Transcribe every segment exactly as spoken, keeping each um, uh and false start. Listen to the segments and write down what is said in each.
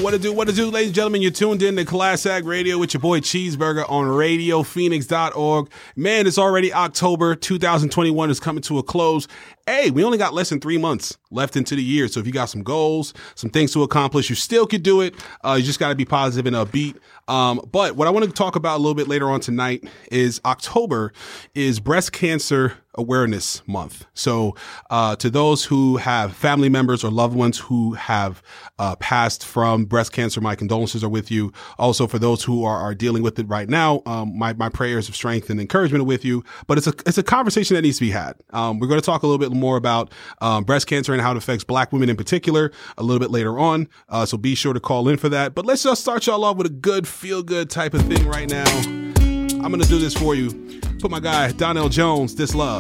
what to do, what to do, ladies and gentlemen. You're tuned in to Class Act Radio with your boy Cheeseburger on radio phoenix dot org. Man, it's already October. two thousand twenty-one is coming to a close. Hey, we only got less than three months left into the year. So if you got some goals, some things to accomplish, you still could do it. Uh, you just got to be positive and upbeat. Um, but what I want to talk about a little bit later on tonight is October is Breast Cancer Awareness Month. So uh, to those who have family members or loved ones who have uh, passed from breast cancer, my condolences are with you. Also, for those who are, are dealing with it right now, um, my, my prayers of strength and encouragement are with you. But it's a it's a conversation that needs to be had. Um, we're going to talk a little bit more about um, breast cancer and how it affects Black women in particular a little bit later on. Uh, so be sure to call in for that. But let's just start y'all off with a good feel-good type of thing right now. I'm going to do this for you. Put my guy, Donell Jones, This Love.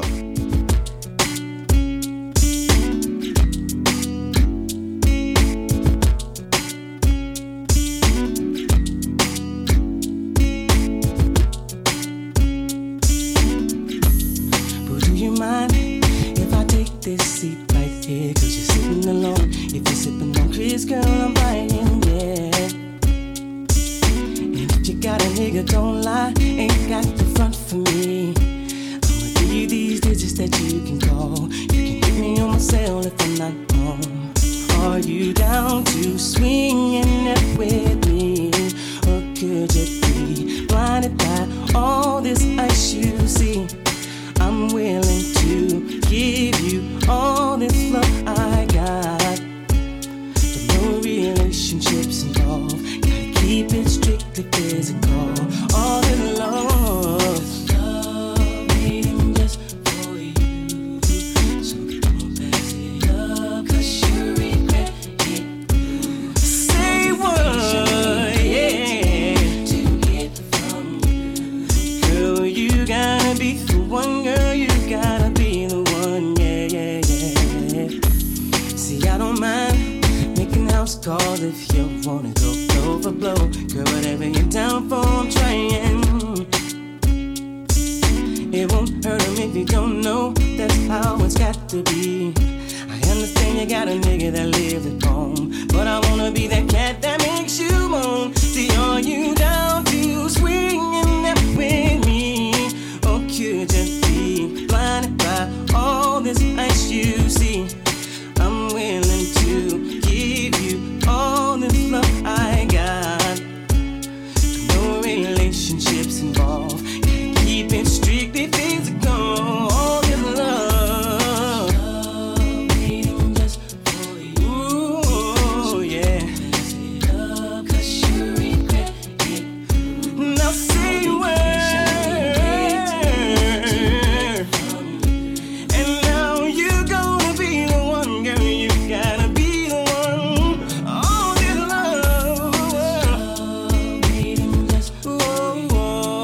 Don't lie, ain't got the front for me. I'ma give you these digits that you can call. You can hit me on my cell if I'm not home. Are you down to swinging it with me? Or could you be blinded by all this ice you see? I'm willing to give you all this love I got, but no relationships involved. Gotta keep it strictly physical. All in love, love waiting just for you. So don't pass it up, 'cause you regret it. Say what, yeah, to get from you. Girl, you gotta be the one, girl, you gotta be the one, yeah, yeah, yeah. See, I don't mind making house calls if you wanna go blow for blow. Girl, whatever you're down for, I'm trying. It won't hurt him if you don't know. That's how it's got to be. I understand you got a nigga that lives at home, but I wanna be that cat that makes you moan. See, are you down to swinging that with me? Or could you be blinded by all this ice you see? I'm willing to give you all this love I got, no relationships involved. Gotta keep it strictly physical. All this love, love waiting just for you. Ooh, yeah. Pass it up, 'cause you regret it. Now say where, and now you're gonna be the one, girl. You gotta be the one. All this love, love waiting just for you.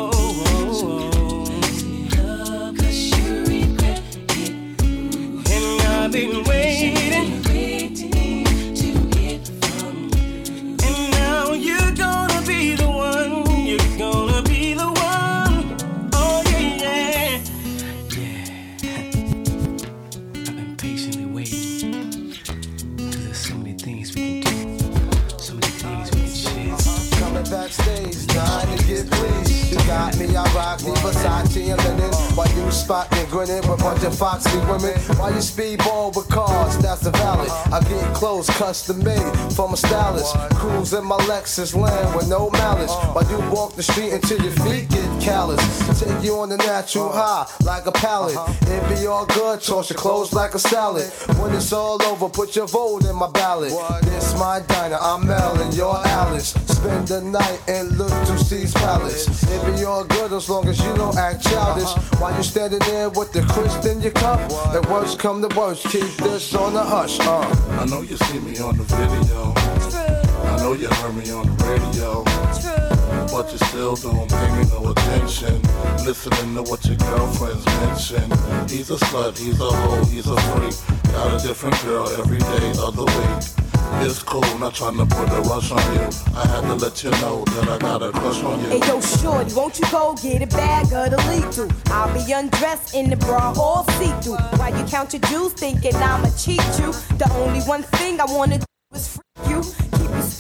I've been waiting, waiting to get from you. And now you're gonna be the one. You're gonna be the one. Oh yeah, yeah. Yeah. I've been patiently waiting. 'Cause there's so many things we can do. So many things we can share. Coming backstage, trying to get pleased. You got me, I rock the Versace and linen. While you spot me grinning with a bunch of foxy women. While you speedball with cars, that's the valid. I get clothes custom made from a stylist. Cruise in my Lexus land with no malice. While you walk the street until your feet get callous. Take you on the natural high like a pallet. It be all good, toss your clothes like a salad. When it's all over, put your vote in my ballot. This my diner, I'm Mel and you're Alice. Spend the night and look to C's Palace. It be all good as long as you don't act childish. While you standing there with the crisp in your cup. The worst come to worst, keep this on the hush. Uh. I know you see me on the video. I know you heard me on the radio. But you still don't pay me no attention. Listening to what your girlfriends mention. He's a slut, he's a hoe, he's a freak. Got a different girl every day of the week. It's cool, not trying to put a rush on you. I had to let you know that I got a crush on you. Hey yo, shorty, won't you go get a bag of the lethal? I'll be undressed in the bra, all see-through. While you count your jewels, thinking I'ma cheat you. The only one thing I wanna do is freak you. Keep you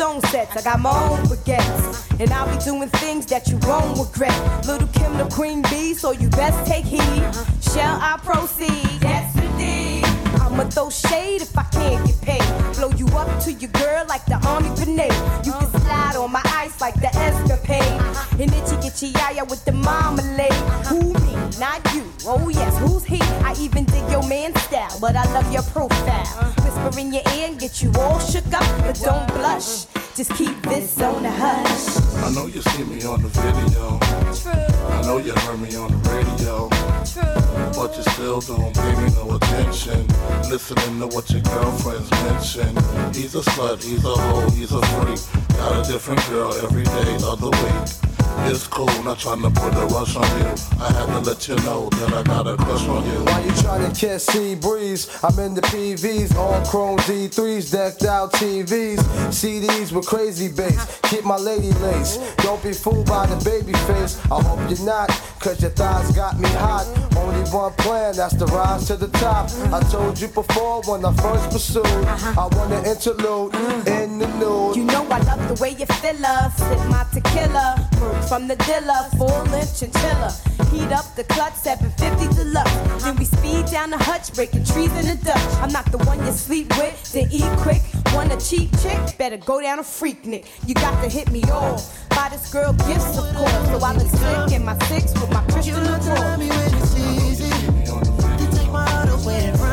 Stone sets. I got my own baguettes, and I'll be doing things that you won't regret. Little Kim the queen bee, so you best take heed. Shall I proceed? Yes, indeed. I'ma throw shade if I can't get paid. Blow you up to your girl like the army grenade. You can slide on my ice like the escapade. And itchy get your yaya with the marmalade. Who me? Not you. Oh yes, who's he? I even dig your man style, but I love your profile. Whisper in your ear and get you all shook up, but don't blush. Just keep this on the hush. I know you see me on the video. True. I know you heard me on the radio. True. But you still don't pay me no attention. Listening to what your girlfriends mention. He's a slut, he's a hoe, he's a freak. Got a different girl every day of the week. It's cool, not trying to put a rush on you. I had to let you know that I got a crush on you. Why you trying to kiss Sea Breeze? I'm in the P Vs, all chrome D threes, decked out T Vs, C Ds with crazy bass. Keep my lady lace. Don't be fooled by the baby face. I hope you're not, cause your thighs got me hot. Only one plan, that's the rise to the top. I told you before when I first pursued, I want an interlude in the nude. You know I love the way you feel us. Sip my tequila. From the dealer, full length chinchilla. Heat up the clutch, seven fifty deluxe. Then we speed down the hutch, breaking trees in the Dutch. I'm not the one you sleep with, then eat quick. Want a cheap chick? Better go down a freak nick. You got to hit me off. Buy this girl gifts, of course. So I look slick in my six with my Christian You don't tell me when it's easy to take my heart away and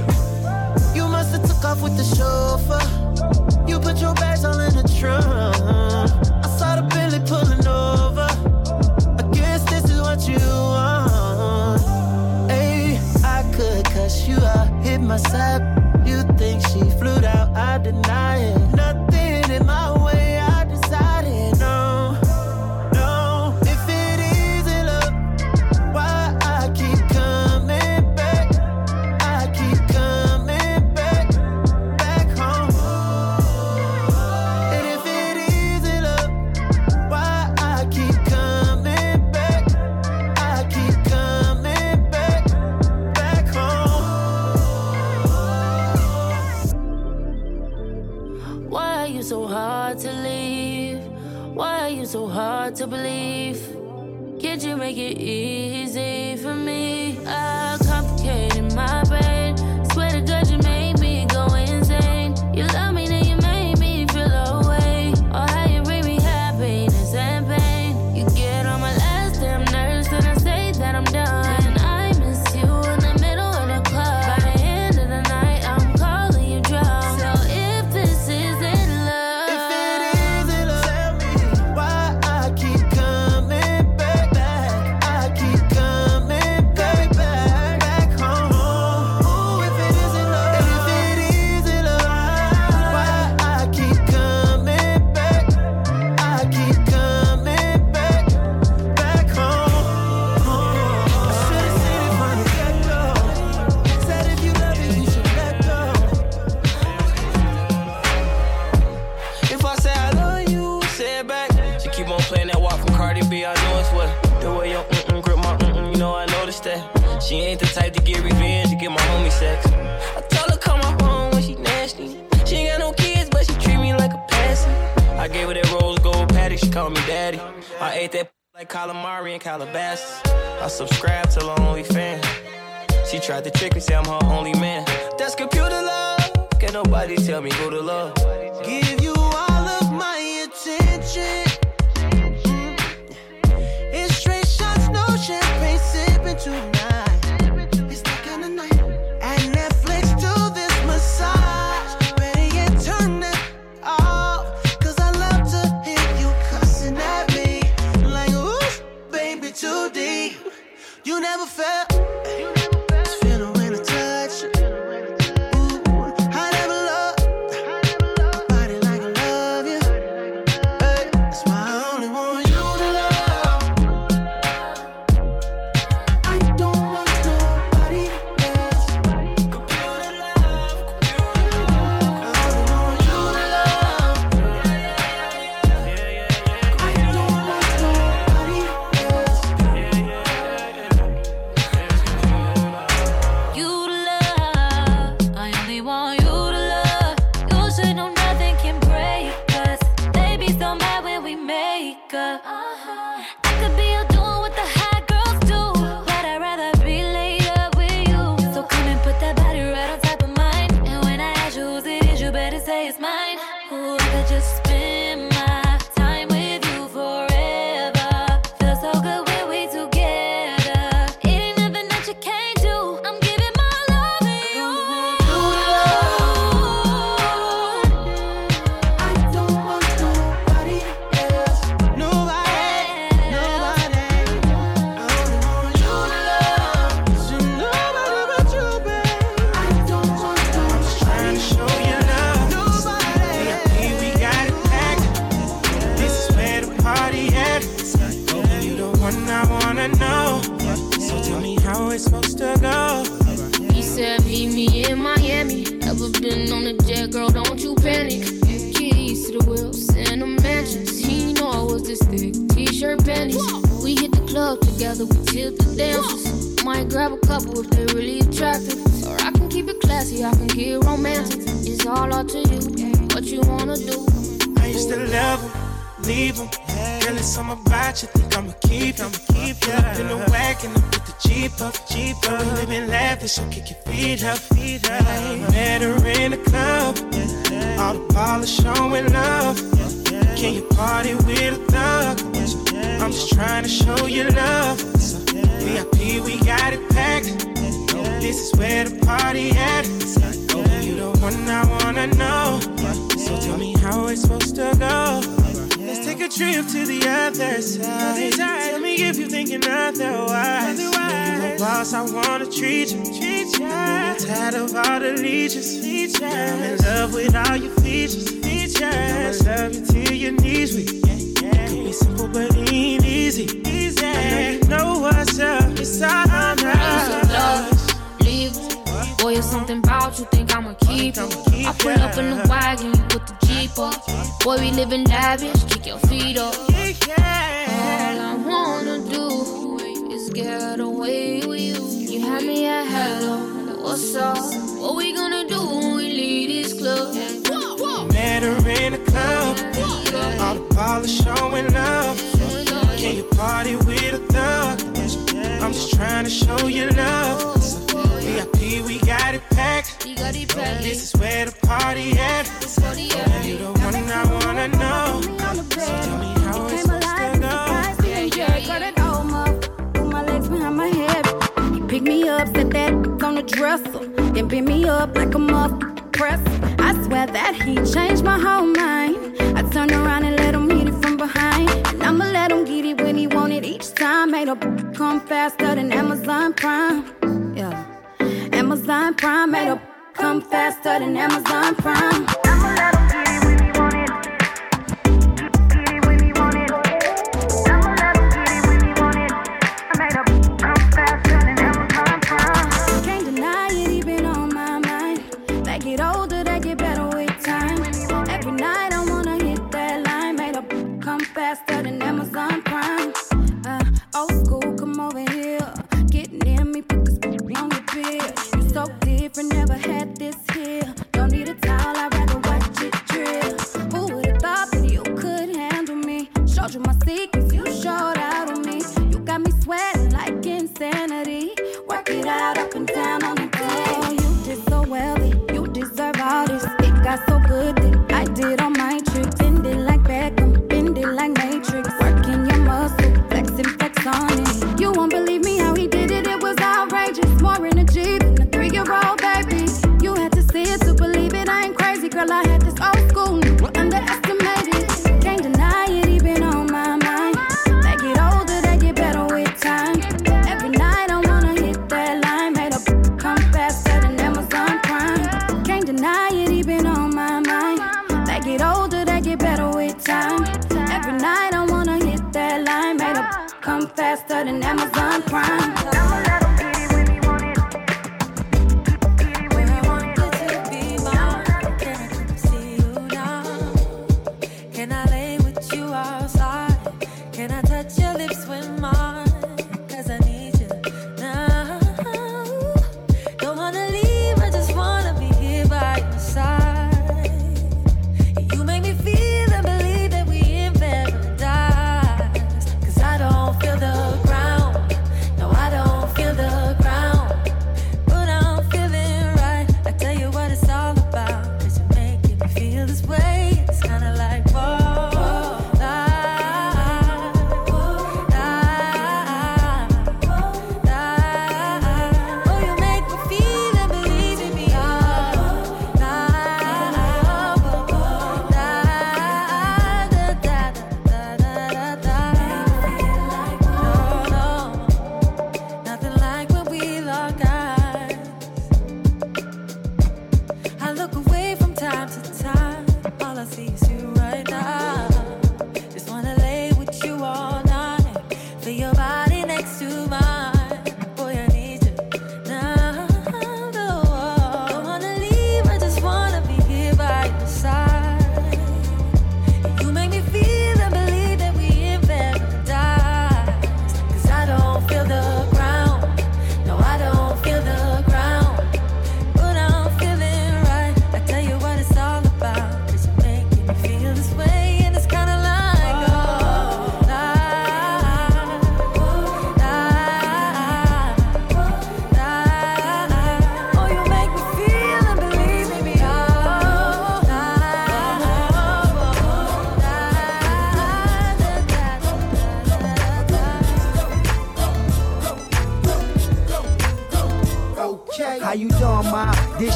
run. You must have took off with the chauffeur. You put your bags all in the trunk. I saw the Billy pulling over. I guess this is what you want. Hey, I could cuss you out, hit my side. You think she flew out, I deny it. Nothing in my way, I decided no, no. If it isn't love, why I keep coming back? I keep coming back, back home. And if it isn't love, why I keep coming back? I keep coming back, back home. Why are you so hard to leave? Why are you so hard to believe? Can't you make it easy for me? I complicated my brain. Swear to God you made me go insane. You love me then you made me feel away. Oh how you bring me happiness and pain. You get on my last damn nerves and I say that I'm done. I miss you in the middle of the club. By the end of the night I'm calling you drunk. So if this isn't love, if it isn't love, tell me why I keep coming back, back. I keep coming back, back, back home. Ooh, if it isn't love, if it isn't love, why I keep coming back, I keep coming back, back home. I should've seen it from the get-go. Said if you love it, you should let go. If I say I love you, say it back. She keep on playing that walk from Cardi B, I know it's what. The way your mm-mm grip my mm-mm, you know I noticed that. She ain't the type to get revenge, to get my homie sex. I told her come my home when she nasty. She ain't got no kids, but she treat me like a passing. I gave her that rose gold patty, she called me daddy. I ate that like calamari and Calabasas. I subscribed to her OnlyFans. She tried to trick me, say I'm her only man. That's computer love. Can't nobody tell me who to love. Give you all of my attention. Mm. It's straight shots, no champagne sipping tonight. It's the kind of night. And Netflix do this massage. Better yet turn it off. Cause I love to hear you cussing at me. Like, ooh, baby, too deep. You never felt. It's feeling when I touch you. Ooh, I never loved body like I love you. Hey, that's why I only want you to love. I don't said meet me in Miami. Ever been on a jet, girl, don't you panic. Keys to the wheel, send them mansions. He know I was this thick, t-shirt panties. We hit the club together, we tip the dancers. Might grab a couple if they really attractive. Or I can keep it classy, I can get romantic. It's all up to you, what you wanna do. I used to love him, leave him. Girl, it's something about you, think I'ma keep him. Keep you up in the wagon, up with the Jeep up, Jeep up. We living lavish, so kick your feet up, feet up. Met her in the club, all the ballers showing love. Can you party with a thug? I'm just trying to show you love. V I P, we got it packed. This is where the party at. You the one I wanna know. So tell me how it's supposed to go. Let's take a trip to the other side. Tell me if you're thinking otherwise. You a boss, I wanna treat you. I'm tired of all the leeches. I'm in love with all your features. I'ma love you till your knees weak. It could be simple, but it ain't easy. I know you know what's up. It's all I know. Leave. Boy, it's something about you, think I'ma keep it. I pull up in the wagon, you put the Jeep up. Boy, we living lavish, kick your feet up. All I wanna do is get away with you. You had me at hello, what's up? What we gonna do when we leave this club? Met her in the club, all the ballers showing love. Can you party with a thug? I'm just trying to show you love. V I P, we got it packed. This is where the party at. You the one I wanna know. So tell me how it's supposed to go. Yeah, yeah, yeah. Cut it all up, put my legs behind my head. He picked me up, said that on the dresser, then pick me up like a muff press. I swear that he changed my whole mind. I turned around and let him hit it from behind, and I'ma let him get it when he want it each time. Made up come faster than Amazon Prime. Yeah, Amazon Prime made up come faster than Amazon Prime. I'ma let him get it when he want it. Get it when he want it. I'ma let him get it when he want it. I made up come faster than Amazon Prime. Can't deny it, he been on my mind. They get older, they get better with time. Every night I wanna hit that line. Made up come faster than Amazon Prime. Uh, old school, come over here. Get near me, put this on the bill. You so different, never had this here. Don't need a towel, I'd rather watch it drill. Who would've thought that you could handle me? Showed you my secrets, you showed out on me. You got me sweating like insanity. Work it out up and down on the day. You did so well that you deserve all this. It got so good that I did all my tricks. Bend it like Beckham, bend it like Matrix. Working your muscle, flex and flex on it. You won't believe me how he did it, it was outrageous. More in a Jeep than a three-year-old baby. You had to see it to believe it, I ain't crazy. Girl, I had this old school, underestimated. Can't deny it, he been on my mind. They get older, they get better with time. Every night I wanna hit that line. Made up come faster than Amazon Prime. Can't deny it, he been on my mind. They get older, they get better with time. Every night I wanna hit that line. Made up come faster than Amazon Prime. I'ma let him get it when he want it. Get it when he want it. See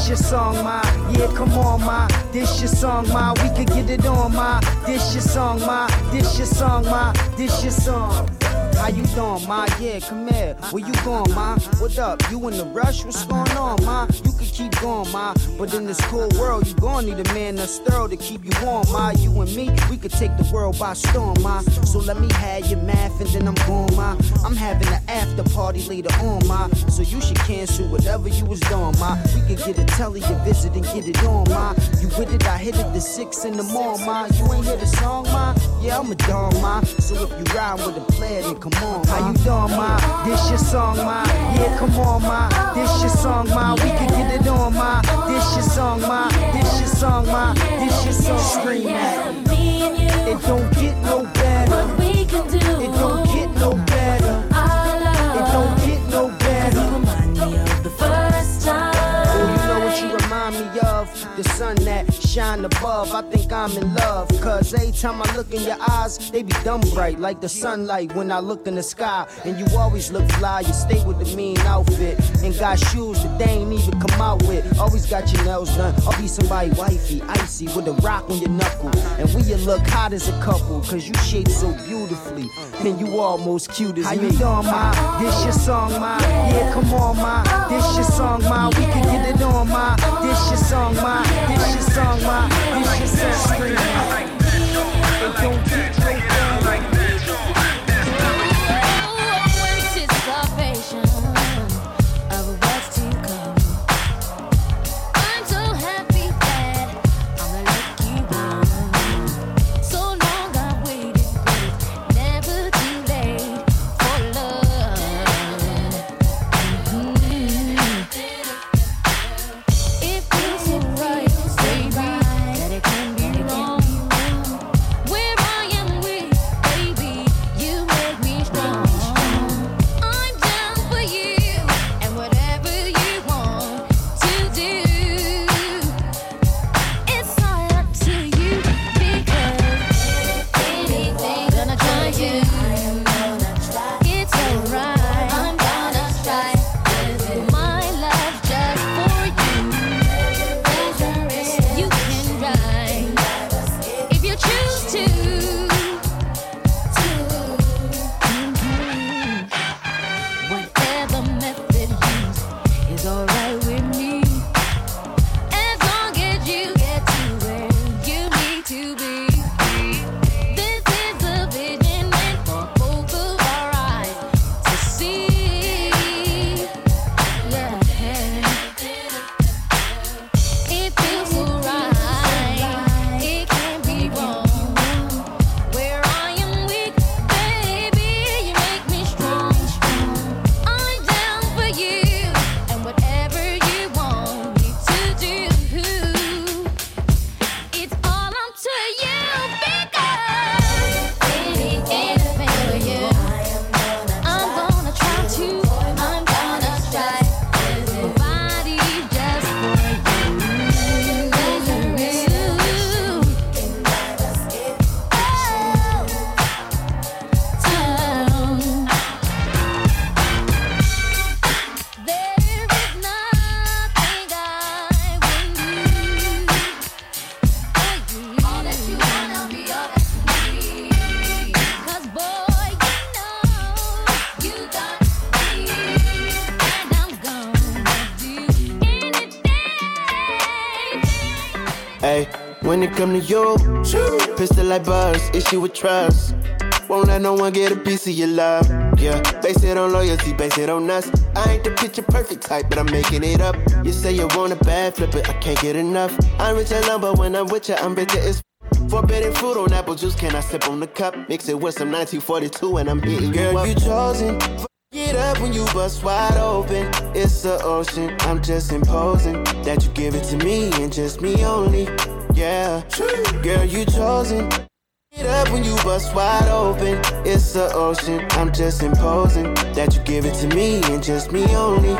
This your song, ma. Yeah, come on, ma. This your song, ma. We could get it on, ma. This your song, ma. This your song, ma. This your song. How you doing, ma? Yeah, come here. Where you going, ma? What up? You in the rush? What's going on, ma? You can keep going, ma. But in this cool world, you gon' need a man that's thorough to keep you warm, ma. You and me, we could take the world by storm, ma. So let me have your math and then I'm going, ma. I'm having an after party later on, ma. So you should cancel whatever you was doing, ma. We could get a telly a visit and get it on, ma. You with it, I hit it to six in the morning, ma. You ain't hear the song, ma? Yeah, I'm a dog, ma. So if you ride with a player, then come on, ma. How you doing, ma? This your song, ma. Yeah, come on, ma. This your song, ma. We can get it on, ma. This your song, ma. This your song, ma. This your song, scream at me. It don't get no better. What we can do. It don't get no better. It don't get no better. You remind me of the first time. Oh, you know what you remind me of? The sun that shine above. I think I'm in love. Cause every time I look in your eyes, they be dumb bright like the sunlight when I look in the sky. And you always look fly. You stay with the mean outfit. And got shoes that they ain't even come out with. Always got your nails done. I'll be somebody wifey, icy, with a rock on your knuckle. And we you look hot as a couple. Cause you shape so beautifully. And you almost cute as How me. How you doing, ma? This your song, ma. Yeah, come on, ma. This your song, ma. We can get it on, ma. This your song, ma. This your song, ma. This your song, scream. It don't get no better. When it come to you, pistol like buzz, issue with trust. Won't let no one get a piece of your love. Yeah, base it on loyalty, base it on us. I ain't the picture perfect type, but I'm making it up. You say you want a bad, flip it, I can't get enough. I'm rich alone, but when I'm with you, I'm bitter as forbidden fruit on apple juice, can I sip on the cup? Mix it with some nineteen forty-two and I'm hitting Girl, you up. Girl, you chosen. Get up when you bust wide open. It's the ocean, I'm just imposing that you give it to me and just me only. Yeah, girl, you chosen. Get up when you bust wide open. It's the ocean, I'm just imposing that you give it to me and just me only.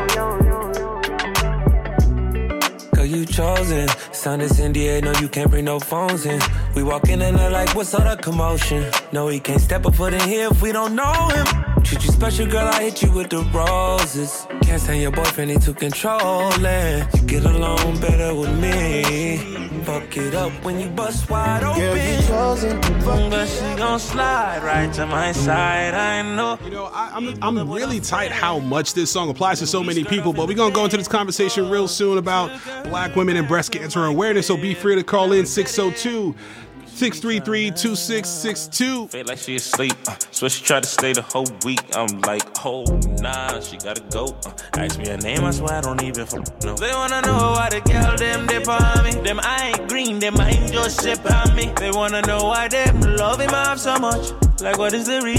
Girl, you chosen. Sound is N D A, no, you can't bring no phones in. We walk in and they're like, what's all the commotion? No, he can't step a foot in here if we don't know him. Treat you special, girl, I hit you with the roses. Can't stand your boyfriend, he too controlling. You get along better with me. Fuck it up when you bust wide open. Girl, you chosen to fuck. But she gon' slide right to my side, I know. You know, I, I'm, I'm really tight how much this song applies to so many people, but we're going to go into this conversation real soon about black women and breast cancer awareness, so be free to call in six oh two, six three three, two six six two. Feel like she asleep, uh, so she tried to stay the whole week. I'm like, oh nah, she gotta go. Uh, ask me her name, I swear I don't even f- know. They wanna know why the girl them dip on me. Them I ain't green, them I ain't just sip on me. They wanna know why them love him off so much. Like what is the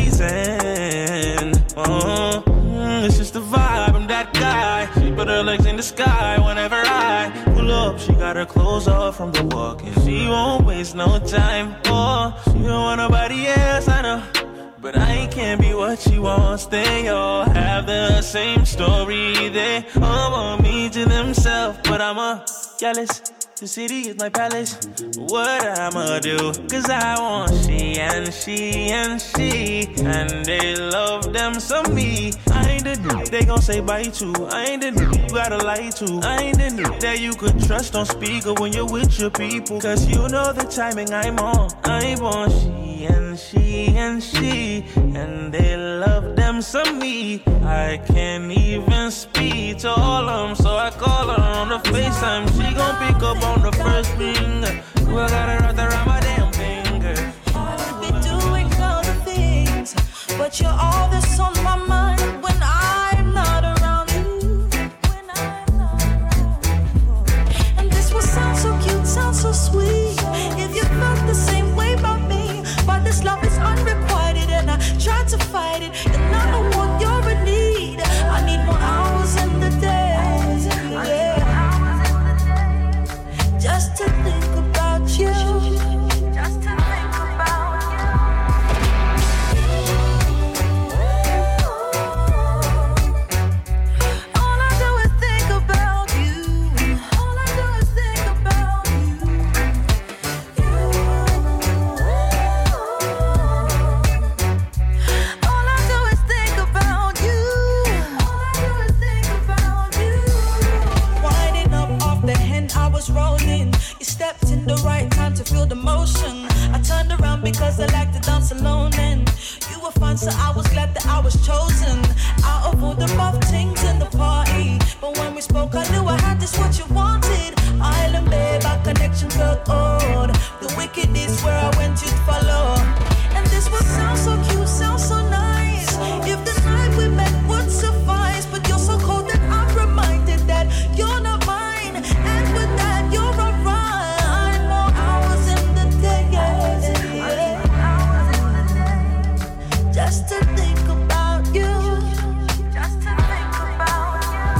reason? Uh, mm, it's just the vibe, I'm that guy. She put her legs in the sky whenever I pull up. She got her clothes off from the walk, and she won't waste no time. Oh, she don't want nobody else, I know. But I can't be what she wants. They all have the same story. They all want me to themselves, but I'm a jealous. The city is my palace. What I'ma do? Cause I want she and she and she. And they love them some me. I ain't the dude they gon' say bye to. I ain't the dude you gotta lie to. I ain't the dude that you could trust on speaker when you're with your people. Cause you know the timing I'm on. I want she and she and she. And they love them some me. I can't even speak to all of them. So I call her on the FaceTime. She gon' pick up on the first ring. Well, I got her out around my damn finger. I've been doing other things, but you're all that's on my mind when I'm not around you. When I'm not around you. And this will sound so cute, sound so sweet. If you felt the same way about me, but this love is unrequited and I try to fight it. And I know what you're in need. I need more hours in the day. Yeah. Just to think about you. Just to think about you. All I do is think about you. All I do is think about you. All I do is think about you. All I do is think about you. Winding up off the hand I was rolling. You stepped in the right time to feel the motion. I turned around because I like to dance alone, and you were fun, so I was glad that I was chosen. Out of all the rough things in the party, but when we spoke, I knew I had just what you wanted. Island babe, our connection felt old. The wicked is where I went to follow. And this would sound so cute, sound so nice. If the night we met would suffice, but you're so cold that I'm reminded that you're not mine. And with that, you're alright. More hours in the day, yeah. Just to think about you. Just to think about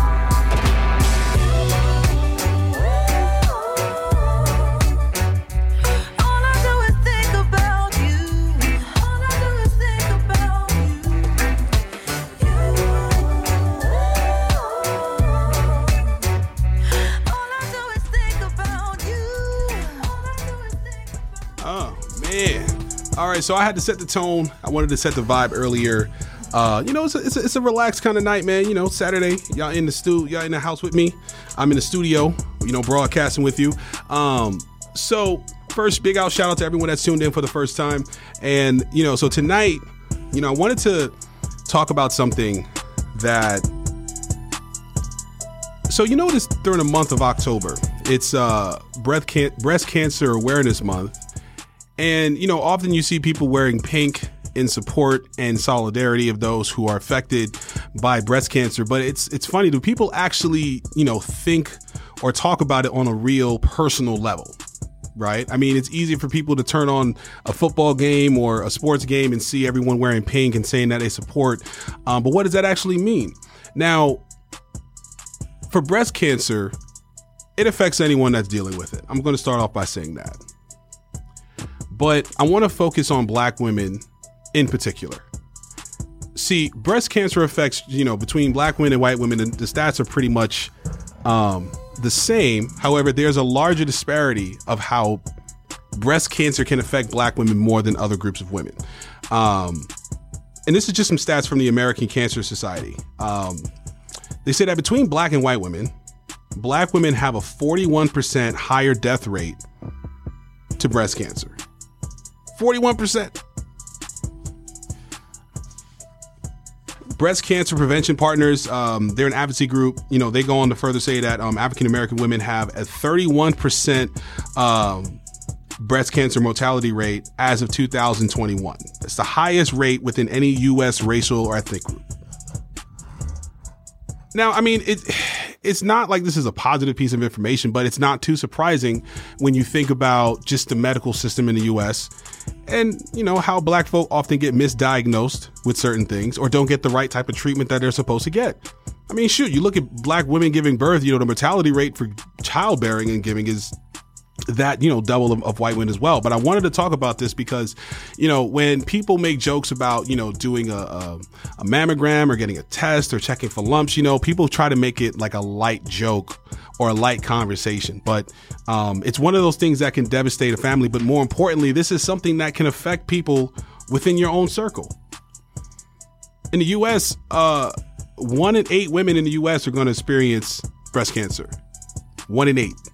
you. All I do is think about you. All I do is think about you. All I do is think about you. All I do is think about Oh, man. All right, so I had to set the tone. I wanted to set the vibe earlier. Uh, you know, it's a, it's a, it's a relaxed kind of night, man. You know, Saturday, y'all in the stu, y'all in the house with me. I'm in the studio, you know, broadcasting with you. Um, so first, big out shout out to everyone that's tuned in for the first time. And, you know, so tonight, you know, I wanted to talk about something that, so you notice during the month of October, it's uh, breast, can- breast Cancer Awareness Month. And, you know, often you see people wearing pink in support and solidarity of those who are affected by breast cancer. But it's it's funny, do people actually, you know, think or talk about it on a real personal level? Right? I mean, it's easy for people to turn on a football game or a sports game and see everyone wearing pink and saying that they support. Um, but what does that actually mean? Now, for breast cancer, it affects anyone that's dealing with it. I'm going to start off by saying that. But I want to focus on black women in particular. See, breast cancer affects, you know, between black women and white women, and the stats are pretty much um, the same. However, there's a larger disparity of how breast cancer can affect black women more than other groups of women. Um, and this is just some stats from the American Cancer Society. Um, they say that between black and white women, black women have a forty-one percent higher death rate to breast cancer. forty-one percent. Breast Cancer Prevention Partners, um, they're an advocacy group. You know, they go on to further say that um, African American women have a thirty-one percent um, breast cancer mortality rate as of two thousand twenty-one. It's the highest rate within any U S racial or ethnic group. Now, I mean, it, it's not like this is a positive piece of information, but it's not too surprising when you think about just the medical system in the U S and, you know, how black folk often get misdiagnosed with certain things or don't get the right type of treatment that they're supposed to get. I mean, shoot, you look at black women giving birth, you know, the mortality rate for childbearing and giving is that, you know, double of, of white women as well. But I wanted to talk about this because, you know, when people make jokes about, you know, doing a, a, a mammogram or getting a test or checking for lumps, you know, people try to make it like a light joke or a light conversation. But um, it's one of those things that can devastate a family. But more importantly, this is something that can affect people within your own circle. In the U S, uh, one in eight women in the U S are going to experience breast cancer. One in eight.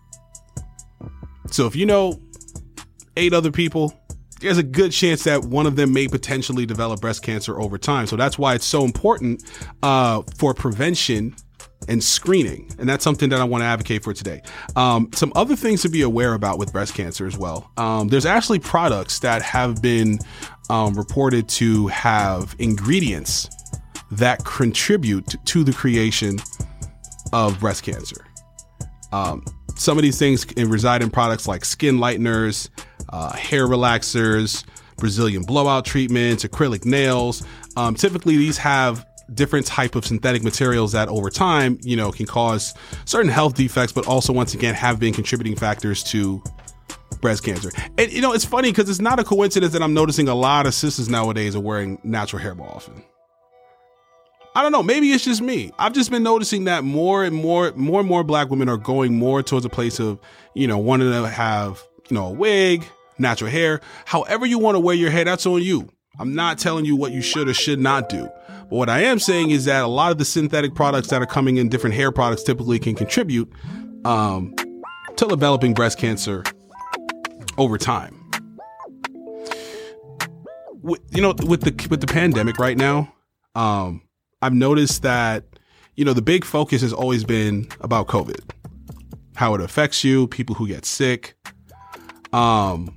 So if you know eight other people, there's a good chance that one of them may potentially develop breast cancer over time. So that's why it's so important uh, for prevention and screening. And that's something that I want to advocate for today. Um, some other things to be aware about with breast cancer as well. Um, there's actually products that have been um, reported to have ingredients that contribute to the creation of breast cancer. Um, Some of these things can reside in products like skin lighteners, uh, hair relaxers, Brazilian blowout treatments, acrylic nails. Um, typically, these have different type of synthetic materials that over time, you know, can cause certain health defects, but also, once again, have been contributing factors to breast cancer. And, you know, it's funny because it's not a coincidence that I'm noticing a lot of sisters nowadays are wearing natural hair more often. I don't know. Maybe it's just me. I've just been noticing that more and more, more and more black women are going more towards a place of, you know, wanting to have, you know, a wig, natural hair. However you want to wear your hair, that's on you. I'm not telling you what you should or should not do. But what I am saying is that a lot of the synthetic products that are coming in, different hair products, typically can contribute um, to developing breast cancer over time. With, you know, with the with the pandemic right now, um, I've noticed that, you know, the big focus has always been about COVID, how it affects you, people who get sick. Um,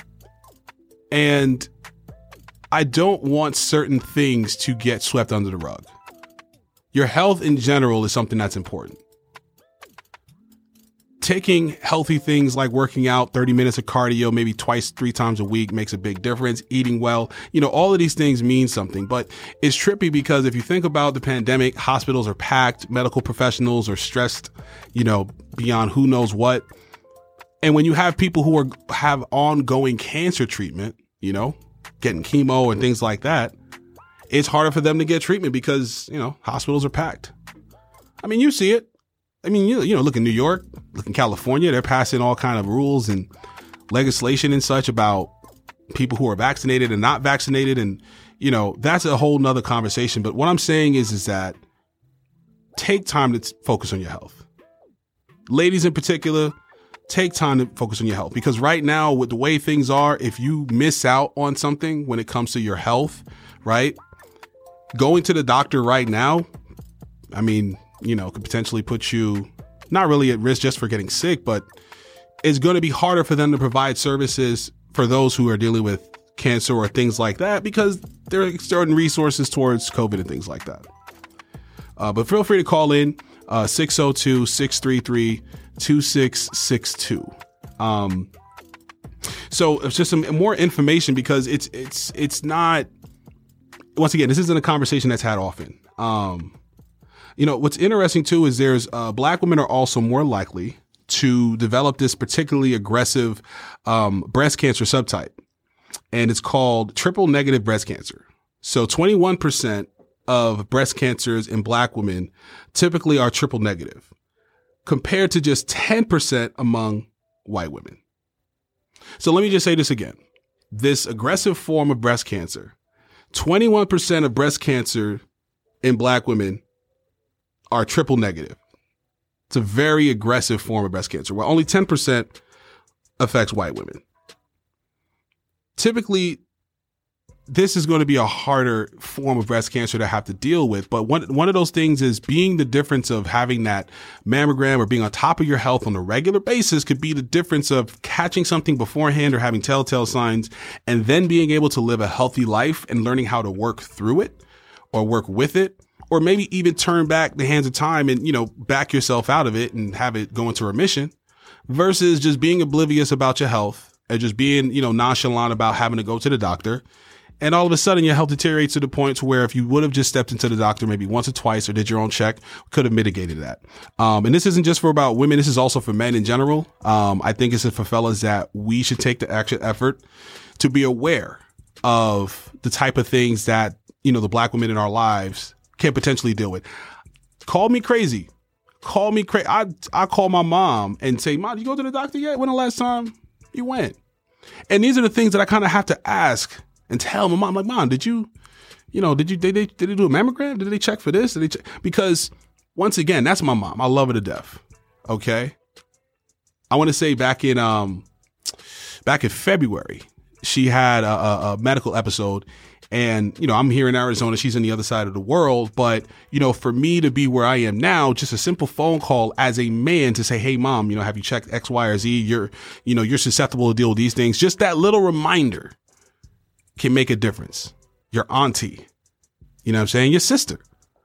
and I don't want certain things to get swept under the rug. Your health in general is something that's important. Taking healthy things like working out, thirty minutes of cardio, maybe twice, three times a week makes a big difference. Eating well, you know, all of these things mean something, but it's trippy because if you think about the pandemic, hospitals are packed, medical professionals are stressed, you know, beyond who knows what. And when you have people who are have ongoing cancer treatment, you know, getting chemo and things like that, it's harder for them to get treatment because, you know, hospitals are packed. I mean, you see it. I mean, you, you know, look in New York, look in California, they're passing all kind of rules and legislation and such about people who are vaccinated and not vaccinated. And, you know, that's a whole nother conversation. But what I'm saying is, is that take time to focus on your health. Ladies in particular, take time to focus on your health, because right now with the way things are, if you miss out on something when it comes to your health, right? Going to the doctor right now, I mean, you know, could potentially put you not really at risk just for getting sick, but it's going to be harder for them to provide services for those who are dealing with cancer or things like that, because there are certain resources towards COVID and things like that. Uh, but feel free to call in uh, six oh two, six three three, two six six two. Um, so it's just some more information, because it's it's it's not. Once again, this isn't a conversation that's had often. Um, You know, what's interesting, too, is there's uh, black women are also more likely to develop this particularly aggressive um, breast cancer subtype. And it's called triple negative breast cancer. So twenty-one percent of breast cancers in black women typically are triple negative, compared to just ten percent among white women. So let me just say this again. This aggressive form of breast cancer twenty-one percent of breast cancer in black women are triple negative. It's a very aggressive form of breast cancer, while only ten percent affects white women. Typically, this is going to be a harder form of breast cancer to have to deal with. But one, one of those things is being the difference of having that mammogram or being on top of your health on a regular basis could be the difference of catching something beforehand or having telltale signs and then being able to live a healthy life and learning how to work through it or work with it, or maybe even turn back the hands of time and, you know, back yourself out of it and have it go into remission versus just being oblivious about your health and just being, you know, nonchalant about having to go to the doctor. And all of a sudden your health deteriorates to the point to where if you would have just stepped into the doctor maybe once or twice or did your own check, could have mitigated that. Um, and this isn't just for about women. This is also for men in general. Um, I think it's for fellas that we should take the extra effort to be aware of the type of things that, you know, the black women in our lives can potentially deal with. Call me crazy. Call me crazy. I, I call my mom and say, Mom, did you go to the doctor yet? When the last time you went? And these are the things that I kind of have to ask and tell my mom, like, Mom, did you, you know, did you, did they, did they do a mammogram? Did they check for this? Did they check? Because once again, that's my mom. I love her to death. Okay. I want to say back in, um, back in February, she had a, a, a medical episode and, you know, I'm here in Arizona. She's on the other side of the world. But, you know, for me to be where I am now, just a simple phone call as a man to say, hey, Mom, you know, have you checked X, Y, or Z? You're, you know, you're susceptible to deal with these things. Just that little reminder can make a difference. Your auntie, you know what I'm saying? Your sister.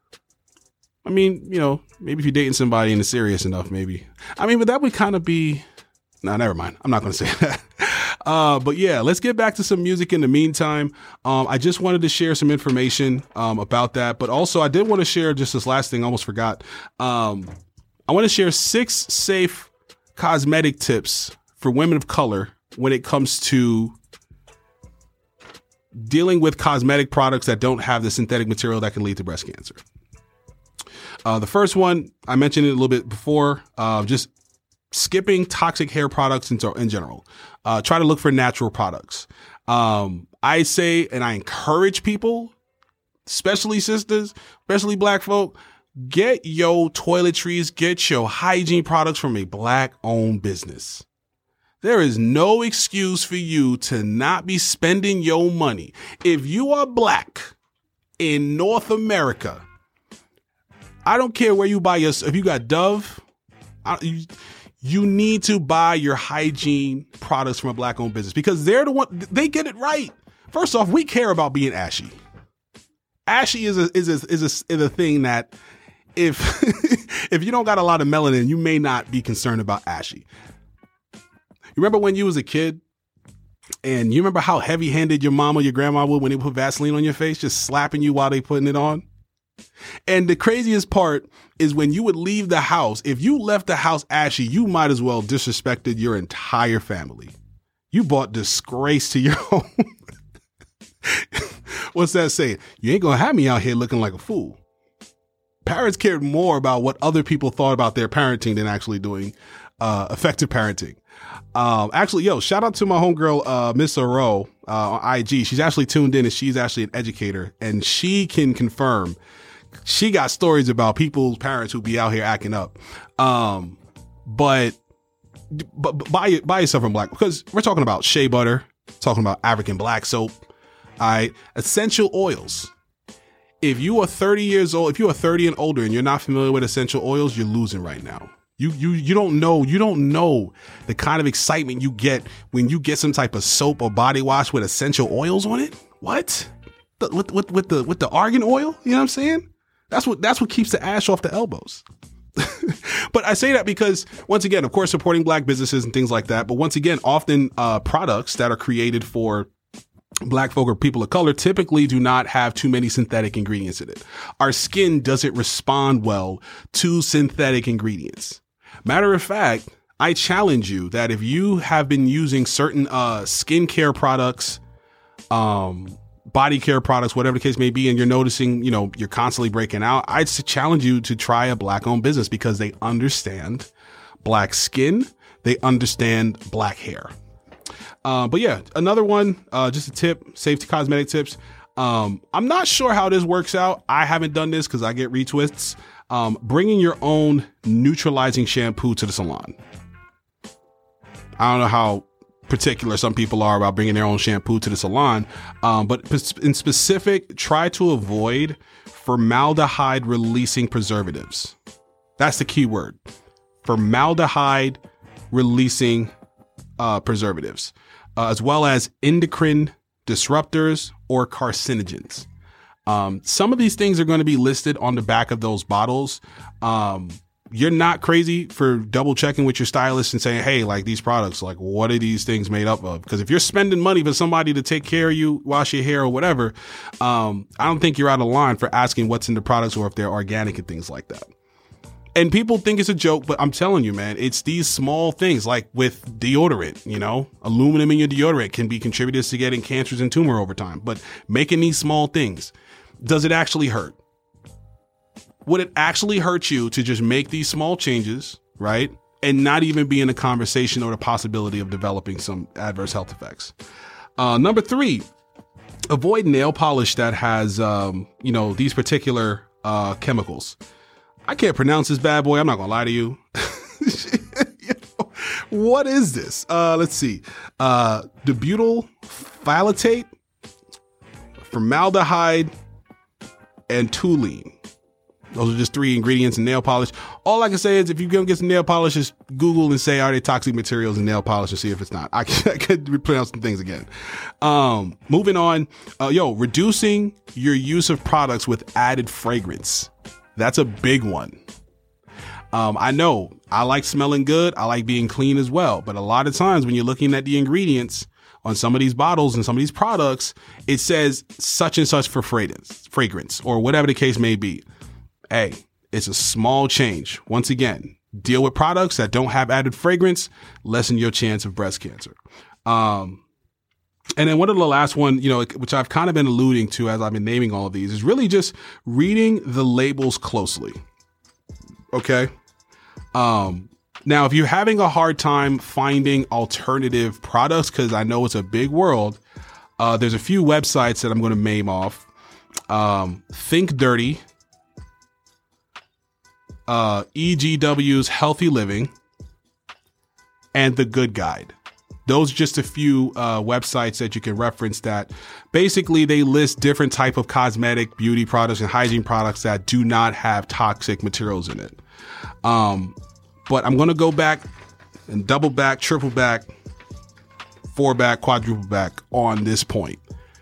I mean, you know, maybe if you're dating somebody and it's serious enough, maybe. I mean, but that would kind of be, no, never mind. I'm not going to say that. Uh, but yeah, let's get back to some music in the meantime. Um, I just wanted to share some information um, about that. But also I did want to share just this last thing. I almost forgot. Um, I want to share six safe cosmetic tips for women of color when it comes to dealing with cosmetic products that don't have the synthetic material that can lead to breast cancer. Uh, the first one, I mentioned it a little bit before, uh, just skipping toxic hair products in, in general. Uh, try to look for natural products. Um, I say, and I encourage people, especially sisters, especially black folk, get your toiletries, get your hygiene products from a black owned business. There is no excuse for you to not be spending your money. If you are black in North America, I don't care where you buy your, if you got Dove, I, you, you need to buy your hygiene products from a black owned business because they're the one, they get it right. First off, we care about being ashy. Ashy is a, is a, is a, is a thing that if, if you don't got a lot of melanin, you may not be concerned about ashy. You remember when you was a kid and you remember how heavy handed your mom or your grandma would when they put Vaseline on your face, just slapping you while they putting it on? And the craziest part is when you would leave the house, if you left the house ashy, you might as well disrespected your entire family. You brought disgrace to your home. What's that saying? You ain't gonna have me out here looking like a fool. Parents cared more about what other people thought about their parenting than actually doing uh, effective parenting. Um, actually, yo, shout out to my homegirl, uh, Miss Aro, uh, on I G. She's actually tuned in and she's actually an educator and she can confirm she got stories about people's parents who be out here acting up. Um, but, but, but buy, buy yourself from black because we're talking about shea butter, talking about African black soap, all right, essential oils. If you are thirty years old, if you are thirty and older and you're not familiar with essential oils, you're losing right now. You you you don't know you don't know the kind of excitement you get when you get some type of soap or body wash with essential oils on it. What? The, with with with the with the argan oil? You know what I'm saying? That's what that's what keeps the ash off the elbows. But I say that because once again, of course, supporting black businesses and things like that. But once again, often uh, products that are created for black folk or people of color typically do not have too many synthetic ingredients in it. Our skin doesn't respond well to synthetic ingredients. Matter of fact, I challenge you that if you have been using certain uh, skincare products, um, body care products, whatever the case may be, and you're noticing, you know, you're constantly breaking out, I'd challenge you to try a black owned business because they understand black skin. They understand black hair. Uh, but yeah, another one, uh, just a tip, safety cosmetic tips. Um, I'm not sure how this works out. I haven't done this because I get retwists. Um, bringing your own neutralizing shampoo to the salon. I don't know how particular some people are about bringing their own shampoo to the salon, um, but in specific, try to avoid formaldehyde releasing preservatives. That's the key word. Formaldehyde releasing uh, preservatives, uh, as well as endocrine disruptors or carcinogens. Um, some of these things are going to be listed on the back of those bottles. Um, you're not crazy for double checking with your stylist and saying, hey, like these products, like what are these things made up of? Because if you're spending money for somebody to take care of you, wash your hair or whatever, um, I don't think you're out of line for asking what's in the products or if they're organic and things like that. And people think it's a joke, but I'm telling you, man, it's these small things like with deodorant, you know, aluminum in your deodorant can be contributors to getting cancers and tumor over time. But making these small things, does it actually hurt? Would it actually hurt you to just make these small changes, right? And not even be in a conversation or the possibility of developing some adverse health effects? Uh, number three, avoid nail polish that has, um, you know, these particular uh, chemicals. I can't pronounce this bad boy. I'm not going to lie to you. What is this? Uh, let's see. Uh, Debutyl phthalate, formaldehyde, and toluene. Those are just three ingredients in nail polish. All I can say is if you're going to get some nail polish, just Google and say, are they toxic materials in nail polish and see if it's not. I, I could pronounce some things again. Um, moving on. Uh, yo, reducing your use of products with added fragrance. That's a big one. Um, I know I like smelling good. I like being clean as well. But a lot of times when you're looking at the ingredients on some of these bottles and some of these products, it says such and such for fragrance, fragrance or whatever the case may be. Hey, it's a small change. Once again, deal with products that don't have added fragrance, lessen your chance of breast cancer. Um, and then one of the last one, you know, which I've kind of been alluding to as I've been naming all of these, is really just reading the labels closely. Okay. Um, now, if you're having a hard time finding alternative products, because I know it's a big world, uh, there's a few websites that I'm going to name off. Um, Think Dirty. Uh, E G W's Healthy Living, and The Good Guide. Those are just a few uh, websites that you can reference that basically they list different type of cosmetic beauty products and hygiene products that do not have toxic materials in it. Um, but I'm going to go back and double back, triple back, four back, quadruple back on this point.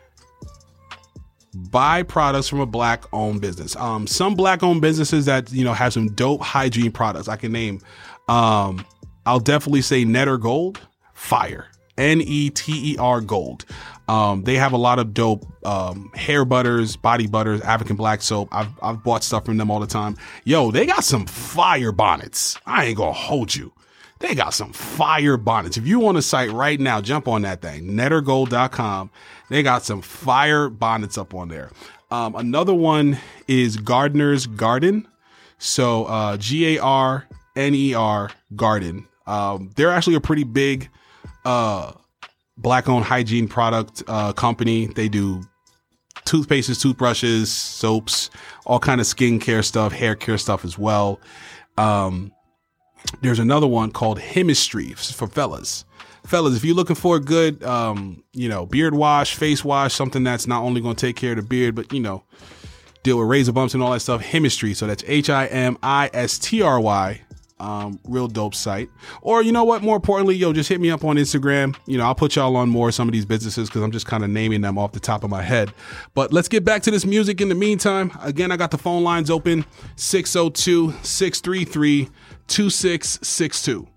Buy products from a black owned business. Um, some black owned businesses that, you know, have some dope hygiene products I can name. Um, I'll definitely say Netter Gold, fire, N E T E R Gold. Um, they have a lot of dope, um, hair butters, body butters, African black soap. I've, I've bought stuff from them all the time. Yo, they got some fire bonnets. I ain't gonna hold you. They got some fire bonnets. If you on the site right now, jump on that thing, netter gold dot com. They got some fire bonnets up on there. Um, another one is Gardener's Garden. So uh, G A R N E R Garden. Um, they're actually a pretty big uh, black-owned hygiene product uh, company. They do toothpastes, toothbrushes, soaps, all kind of skincare stuff, hair care stuff as well. Um, there's another one called Chemistry for fellas. Fellas, if you're looking for a good, um, you know, beard wash, face wash, something that's not only going to take care of the beard, but, you know, deal with razor bumps and all that stuff, Chemistry. So that's H I M I S T R Y. Um, real dope site. Or, you know what, more importantly, yo, just hit me up on Instagram. You know, I'll put y'all on more of some of these businesses because I'm just kind of naming them off the top of my head. But let's get back to this music in the meantime. Again, I got the phone lines open, six oh two, six three three, two six six two.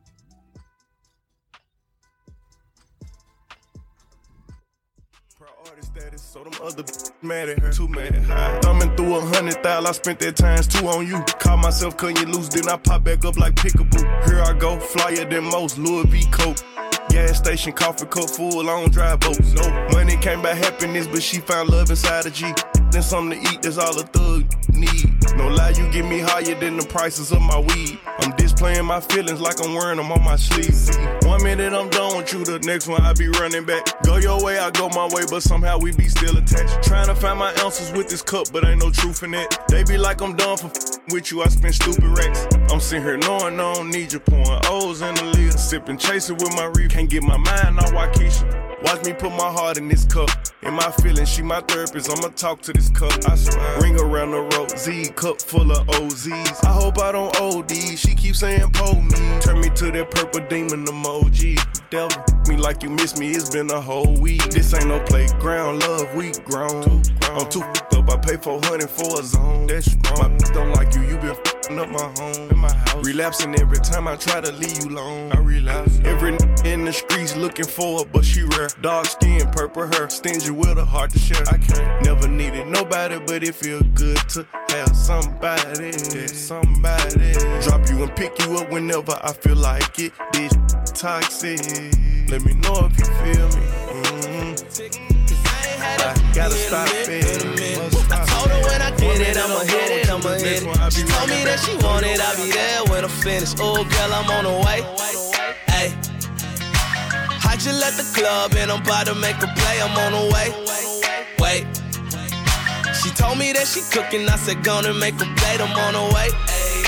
So them other mad at her, too mad high. Thumbing through a hundred thousand, I spent that times two on you. Call myself cutting you loose, then I pop back up like Pickaboo. Here I go, flyer than most, Louis V. Coke. Gas station, coffee cup full, I don't drive boats. No money came by happiness, but she found love inside a G. Then something to eat, that's all a thug need. No lie, you get me higher than the prices of my weed. I'm displaying my feelings like I'm wearing them on my sleeve. One minute I'm done with you, the next one I be running back. Go your way, I go my way, but somehow we be still attached. Trying to find my answers with this cup, but ain't no truth in it. They be like I'm done for f- with you, I spend stupid racks. I'm sitting here knowing I don't need you, pouring O's in the lid. Sipping, chasing with my reef, can't get my mind off Waukesha. Watch me put my heart in this cup. In my feelings, she my therapist, I'ma talk to this cup. I swear. Ring around the road, Z, cup full of O Zs. I hope I don't O D, she keeps saying pull me. Turn me to that purple demon emoji. Devil, me like you miss me, it's been a whole week. This ain't no playground, love, we grown. I'm too f***ed up, I pay four hundred for a zone. That's strong. My bitch don't like you, you been f***ing up my home. In my house. Relapsing every time I try to leave you alone. I relapse. Every n- in the streets looking for her, but she rare. Dark skin, purple hair, stingy with a heart to share. I can't never needed nobody, but it feel good to have somebody, somebody. Drop you and pick you up whenever I feel like it. This toxic. Let me know if you feel me. Mm-hmm. I gotta stop it. I told her when I get it, I'ma hit it, I'ma hit it. She told me that she want it, I'll be there when I'm finished. Oh, girl, I'm on the way. Ay. I just left the club and I'm about to make a play, I'm on the way. Wait. She told me that she cooking, I said gonna make a plate, I'm on the way.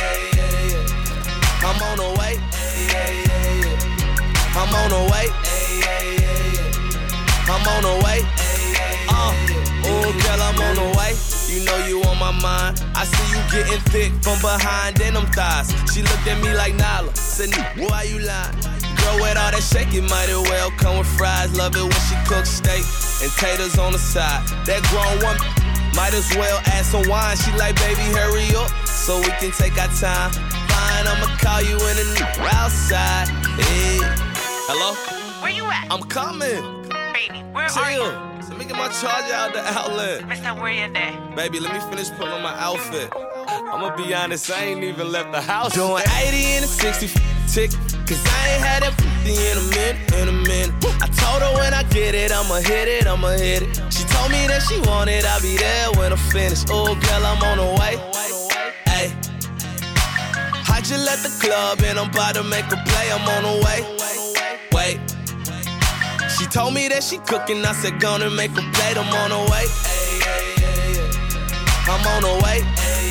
I'm on the way. I'm on the way. I'm on the way. Uh, oh, girl, I'm on the way. You know you on my mind. I see you getting thick from behind in them thighs. She looked at me like Nala. Said, why you lying? Girl, with all that shake, it might as well come with fries. Love it when she cooks steak and taters on the side. That grown woman might as well add some wine. She like, baby, hurry up so we can take our time. Fine, I'ma call you in the outside. Hey. Hello? Where you at? I'm coming. Baby, where Chill. are you? Let me get my charger out the outlet. Mister, where you there? Baby, let me finish putting on my outfit. I'ma be honest, I ain't even left the house. Doing eighty and a sixty tick, cause I ain't had that fifty in a minute, in a minute. I told her when I get it, I'ma hit it, I'ma hit it. She told me that she want it, I'll be there when I'm finished. Oh, girl, I'm on the way. Ay. I just left the club and I'm about to make a play, I'm on the way. Wait. She told me that she cooking, I said gonna make a plate, I'm on the way. I'm on the way.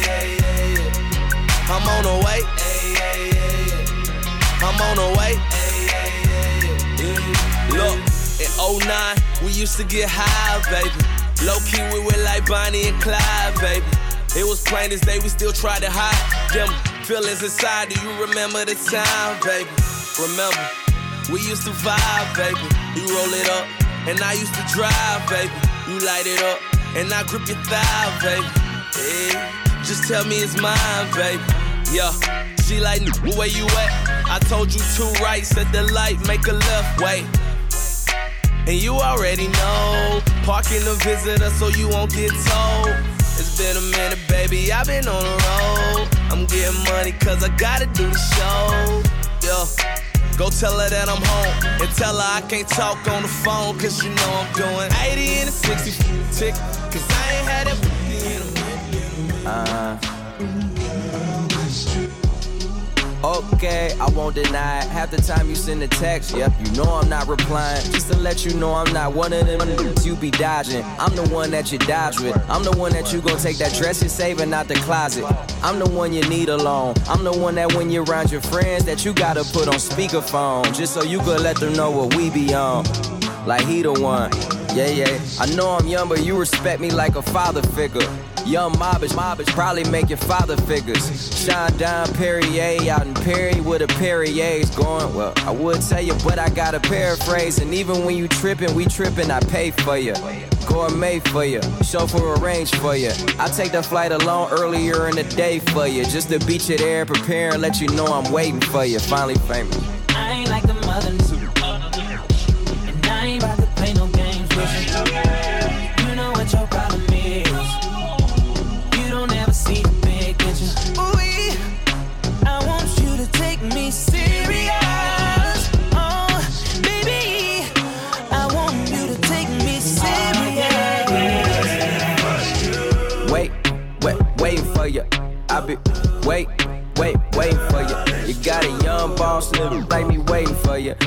I'm on the way. I'm on the way. Look, in oh nine, we used to get high, baby. Low key, we were like Bonnie and Clyde, baby. It was plain as day, we still tried to hide them feelings inside. Do you remember the time, baby? Remember, we used to vibe, baby. You roll it up, and I used to drive, baby. You light it up, and I grip your thigh, baby. Hey, just tell me it's mine, baby. Yeah, she like, where you at? I told you two rights at the light, make a left, wait. And you already know, parking the visitor so you won't get told. It's been a minute, baby, I've been on the road. I'm getting money cause I gotta do the show. Yeah. Go tell her that I'm home and tell her I can't talk on the phone cause you know I'm doing eighty and a sixty tick cause I ain't had it in a minute. Uh, okay, I won't deny it. Half the time you send a text, yep, you know I'm not replying. Just to let you know I'm not one of them you be dodging. I'm the one that you dodge with. I'm the one that you gon' take that dress you're saving out the closet. I'm the one you need alone. I'm the one that when you're around your friends that you gotta put on speakerphone just so you could let them know what we be on. Like he the one. Yeah, yeah. I know I'm young, but you respect me like a father figure. Young mobbish, mobbish, probably make your father figures. Shine down Perrier out in Perry with a Perrier's going. Well, I would tell you, but I gotta paraphrase. And even when you trippin', we trippin', I pay for you. Gourmet for you, chauffeur arrange for you. I take the flight alone earlier in the day for you. Just to beat you there, prepare and let you know I'm waiting for you. Finally famous. I ain't like the mother, and I ain't about to play no games with you. You know what your problem is. You don't ever see the big picture. Ooh, I want you to take me serious. Oh, baby, I want you to take me serious. Wait, wait, waiting for you. I be wait, wait, waiting for you.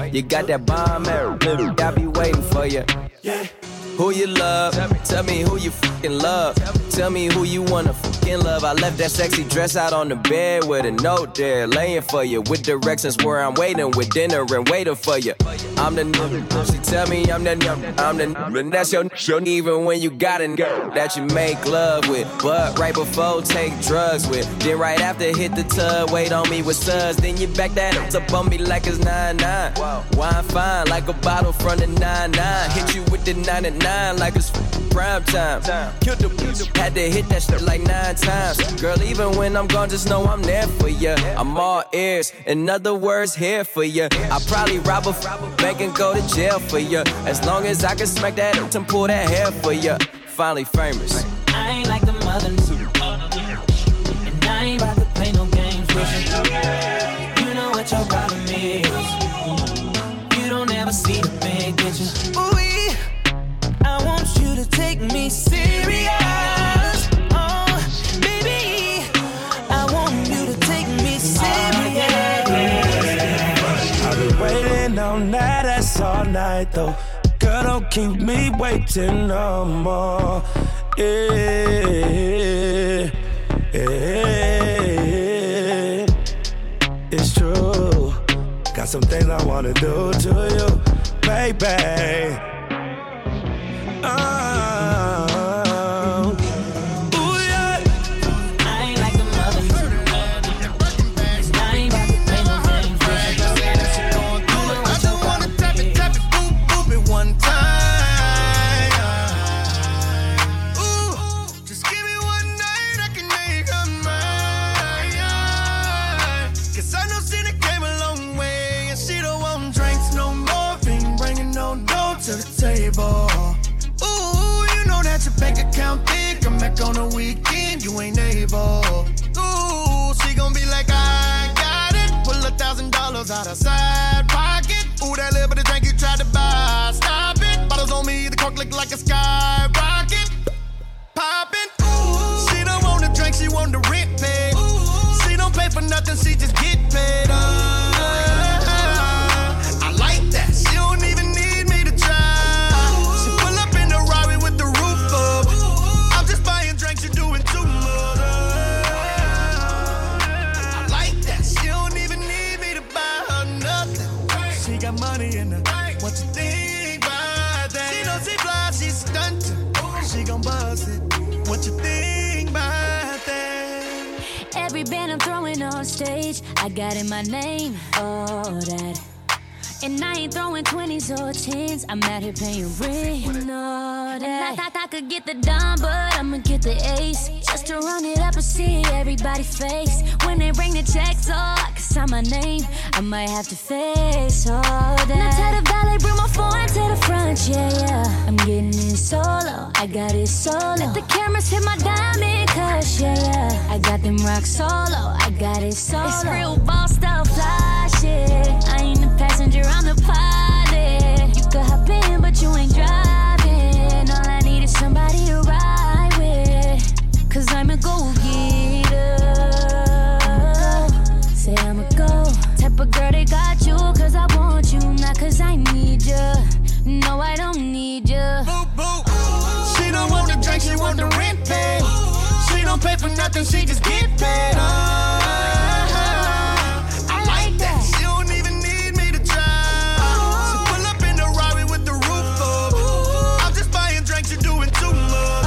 You got that bomb arrow, I be waiting for you. Yeah. Who you love? Tell me who you fucking love. Tell me who you wanna fucking love. I left that sexy dress out on the bed with a note there, laying for you with directions where I'm waiting with dinner and waiting for you. I'm the nigga. She tell me I'm the nigga. I'm the nigga. That's your nigga. Even when you got a nigga that you make love with, but right before take drugs with. Then right after hit the tub, wait on me with suds. Then you back that up on me like it's nine nine. Wine fine like a bottle from the nine nine. Hit you with the nine and nine like it's prime time. Killed the had to hit that shit like nine times. Girl, even when I'm gone, just know I'm there for ya. I'm all ears, in other words, here for ya. I probably rob a bank and go to jail for ya. As long as I can smack that up and pull that hair for ya. Finally famous. I ain't like the mothers, and I ain't about to play no games with you. You know what your problem is. You don't ever see the big picture. Ooh, I want you to take me serious. Oh, baby, I want you to take me serious. I've been waiting on that ass all night though. Girl, don't keep me waiting no more. Yeah, yeah, it's true. Got some things I wanna do to you, baby. Oh, ooh, yeah. I ain't like the mothers, and I ain't about to play no games with you. I just wanna tap it, tap it, boop, boop it one time. Ooh, just give me one night, I can make her mine. 'Cause I know she done came a long way, and she don't want drinks no more. Ain't bringing no dough to the table. Your bank account thick, I'm back on the weekend, you ain't able. Ooh, she gon' be like, I got it. Pull a thousand dollars out of side pocket. Ooh, that little bit of drink you tried to buy, stop it. Bottles on me, the cork look like a skyrocket. Poppin', ooh, she don't want the drink, she want the rent paid. She don't pay for nothing, she just get paid. Uh, I like that, she don't even need me to try. She pull up in the Rari with the roof up. I'm just buying drinks, you're doing too much. I like that, she don't even need me to buy her nothing. She got money in her, what you think about that? She knows she fly, she's stunting. She gon' buzz it, what you think about that? Every band I'm throwing on stage, I got in my name, all that. And I ain't throwing twenties or tens, I'm out here paying rent, all that. And I thought I could get the dime, but I'ma get the ace. Just to run it up and see everybody's face. When they bring the checks, oh, I can sign my name. I might have to face all that. Now tell the valet, bring my phone to the front, yeah, yeah. I'm getting in solo, I got it solo. Let the cameras hit my diamond cush, yeah, yeah. I got them rock solo, I got it solo. It's real ball style fly shit. I ain't the passenger, I'm the pilot. You could hop in, but you ain't driving. All I need is somebody to ride with. Cause I'm a go-getter. Say I'm a go. Type of girl that got you, cause I want you, not cause I need you. No, I don't need you. Boop, boop. She don't want the drink, she want the rent paid. She don't pay for nothing, she just get paid. Uh, I like that. She don't even need me to try. She pull up in the Rari with the roof up. I'm just buying drinks, you're doing too much.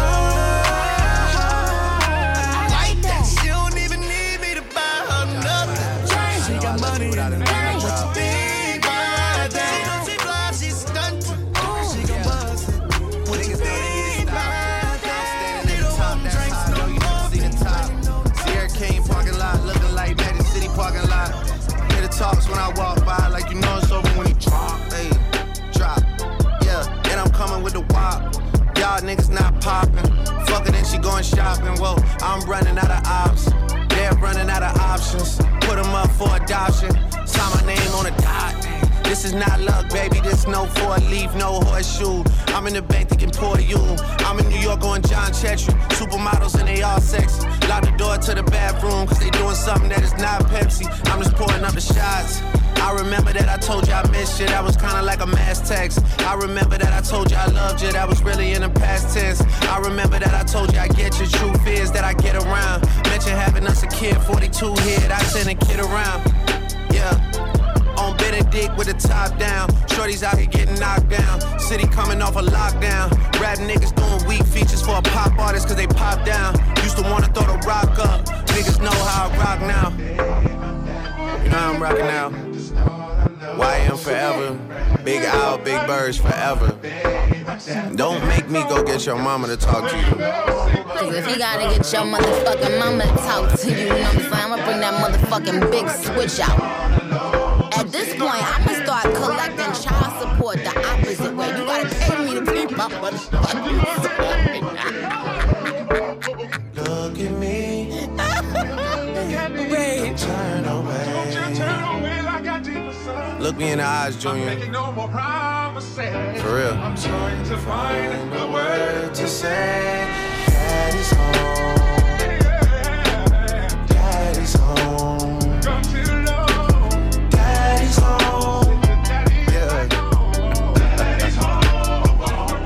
I like that. She don't even need me to buy her nothing. She got money in her. What you think about that? She knows she fly, she's stunting. She gon' buzz it. What you think about that? They don't want drinks no more. See the top. Sierra King parking lot, looking like Magic City parking lot. Hear the talks when I walk by, like you know it's over when he drop. Hey, drop. Yeah, and I'm coming with the wop. Y'all niggas not popping. Fuck it, then she going shopping. Whoa, I'm running out of ops. They're running out of options. Put them up for adoption. Sign my name on a dot. This is not luck, baby. This no four leaf, no horseshoe. I'm in the bank thinking poor you. I'm in New York on John Chetry. Supermodels and they all sexy. Lock the door to the bathroom, cause they doing something that is not Pepsi. I'm just pouring up the shots. I remember that I told you I missed you, that was kinda like a mass text. I remember that I told you I loved you, that was really in the past tense. I remember that I told you I get you, truth is that I get around. Mention having us a kid, forty-two hit, I send a kid around. Yeah. On Benedict with the top down. Shorties out here getting knocked down. City coming off a lockdown. Rap niggas doing weak features for a pop artist cause they pop down. Used to wanna throw the rock up. Niggas know how I rock now. You know how I'm rocking now. Y M forever. Big Owl, Big Birds forever. Don't make me go get your mama to talk to you. Cause if you gotta get your motherfucking mama to talk to you, you know what I'm saying? I'ma bring that motherfucking big switch out. At this point, I'ma start collecting child support the opposite way. You gotta pay me to keep my motherfucking Look at me. Babe. Turn away. Look me in the eyes, Junior. For real. I'm trying to find a word to say. Daddy's home. Daddy's home. Daddy's home. Yeah. Daddy's home.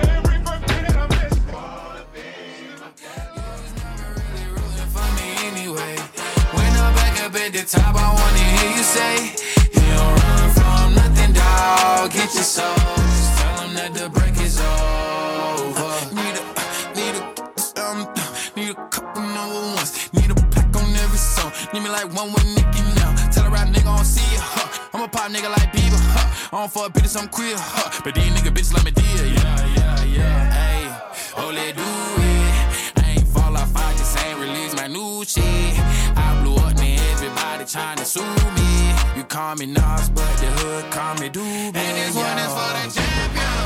For me anyway. When I'm back up at the top, I wanna hear you say, you don't run from nothing, dog. Get your soul. Just tell them that the break is over. Need a, need a, um, need a couple number ones. Need a pack on every song. Need me like one with Nicki now. Tell a rap nigga I don't see it, huh? I'm a pop nigga like Bieber, huh? I don't fuck bitches, I'm queer, huh? But these nigga bitches like me dear, yeah, yeah, yeah. Hey, oh, let do it. I ain't fall off, I just ain't release my new shit. I blew up, man, everybody trying to sue me. You call me Nas, but the hood call me Doobie. And this one is for the champion.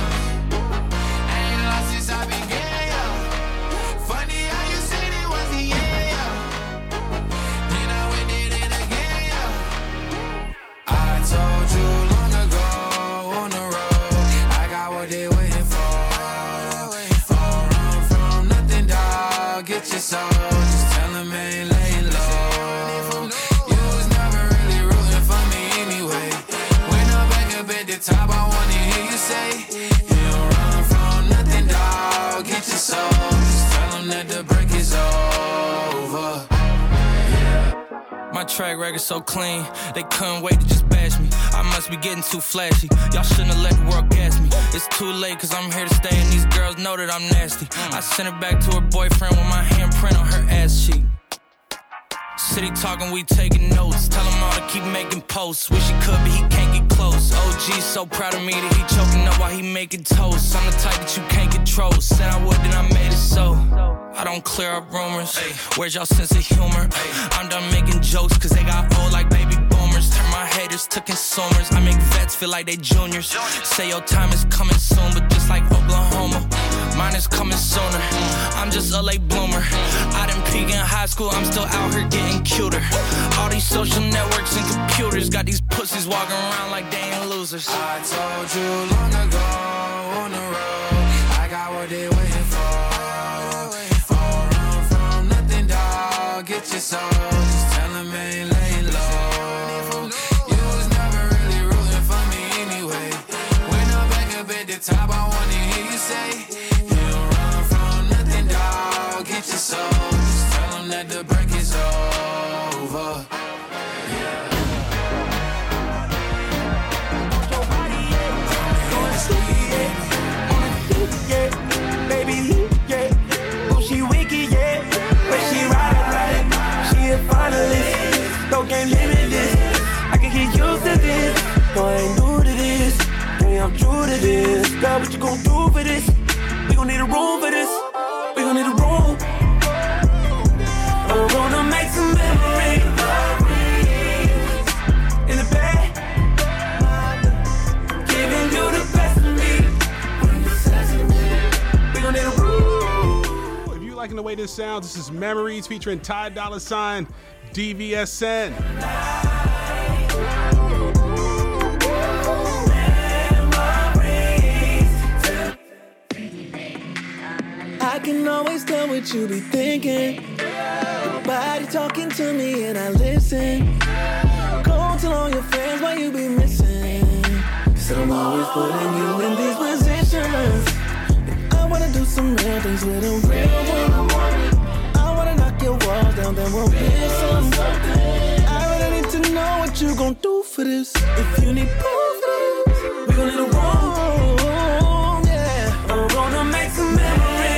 I ain't lost since I began, yo. Funny how you said it was the end, yo. Then I went did it again, yo. I told you long ago on the road, I got what they waiting for. Don't run from nothing, dog. Get your soul. Just tell them ain't laying low. You was never really rooting for me anyway. When I'm back up at the top, I wanna hear you say, you don't run from nothing, dog. Get your soul. Just tell them that the break is over. My track record so clean, they couldn't wait to just bash me. I must be getting too flashy. Y'all shouldn't have let the world gas me. It's too late cause I'm here to stay and these girls know that I'm nasty. I sent her back to her boyfriend with my handprint on her ass cheek. City talking, we taking notes. Tell him all to keep making posts. Wish he could, but he can't get close. O G's so proud of me that he choking up while he making toast. I'm the type that you can't control. Said I would, then I made it so. I don't clear up rumors. Where's y'all sense of humor? I'm done making jokes cause they got old like baby boomers. Turn my haters to consumers. I make vets feel like they juniors. Say your time is coming soon, but just like Oklahoma, mine is coming sooner. I'm just a late bloomer. I didn't peak in high school, I'm still out here getting cuter. All these social networks and computers got these pussies walking around like they ain't losers. I told you long ago on the road, I got what they waiting for. Don't run from nothing, dog. Get your soul. Just tell them ain't laying low. You was never really rooting for me anyway. When I'm back up at the top, I wanna hear you say, you don't run from nothing, dog. Get your soul. Just tell them that the break is over. No game limitless. I can get used to this. No, I ain't new to this. Hey, I'm true to this. God, what you gon' do for this? We gon' need a room for this. We gon' need a room. I'm gonna make some memories in the bed. Giving you the best of me. We gon' need a room. If you liking the way this sounds, this is Memories featuring Ty Dolla Sign. D V S N. I can always tell what you be thinking. Your body talking to me and I listen. Go too long, your friends why you be missing. Said I'm always putting you in these positions. If I wanna do some real things with a real one, I wanna knock your walls down, then we'll build something. I really need to know what you gon' do for this. If you need proof for this, we gon' need a room, yeah. I'm gonna make some memories.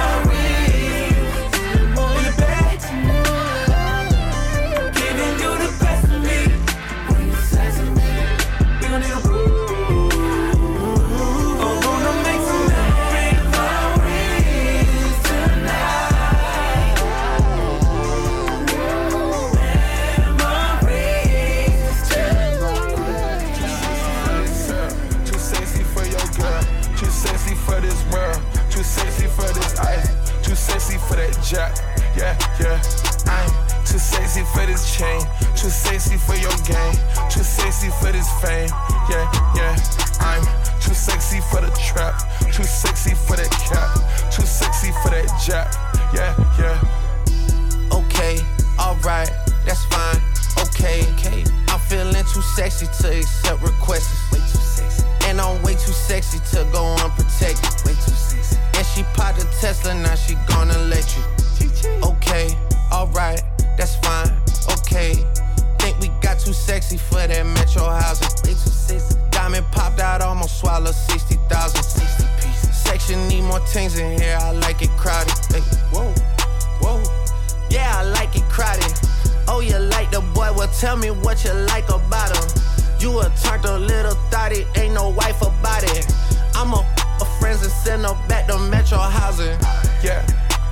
Jack, yeah, yeah. I'm too sexy for this chain, too sexy for your game, too sexy for this fame, yeah, yeah. I'm too sexy for the trap, too sexy for that cap, too sexy for that jack, yeah, yeah. Okay, alright, that's fine, okay, okay. I'm feeling too sexy to accept requests, way too sexy. And I'm way too sexy to go unprotected, way too sexy. And she popped a Tesla, now she gonna let you. Okay, alright, that's fine, okay. Think we got too sexy for that metro housing. Way too sexy. Diamond popped out, almost swallowed sixty thousand. sixty pieces. Section need more things in here, I like it crowded. Hey, whoa, whoa. Yeah, I like it crowded. Oh, you like the boy, well tell me what you like about him. You a turned a little thotty, ain't no wife about it. I'm a, a friends and send her back to metro housing. Yeah.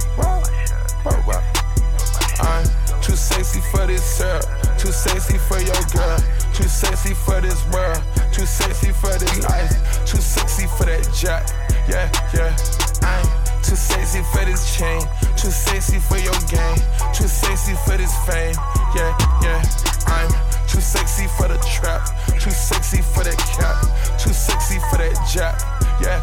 I'm too sexy for this syrup, too sexy for your girl, too sexy for this world, too sexy for this ice, too sexy for that jack, yeah, yeah. I'm too sexy for this chain, too sexy for your game, too sexy for this fame, yeah, yeah. I'm too sexy for the trap, too sexy for that cap, too sexy for that jack, yeah,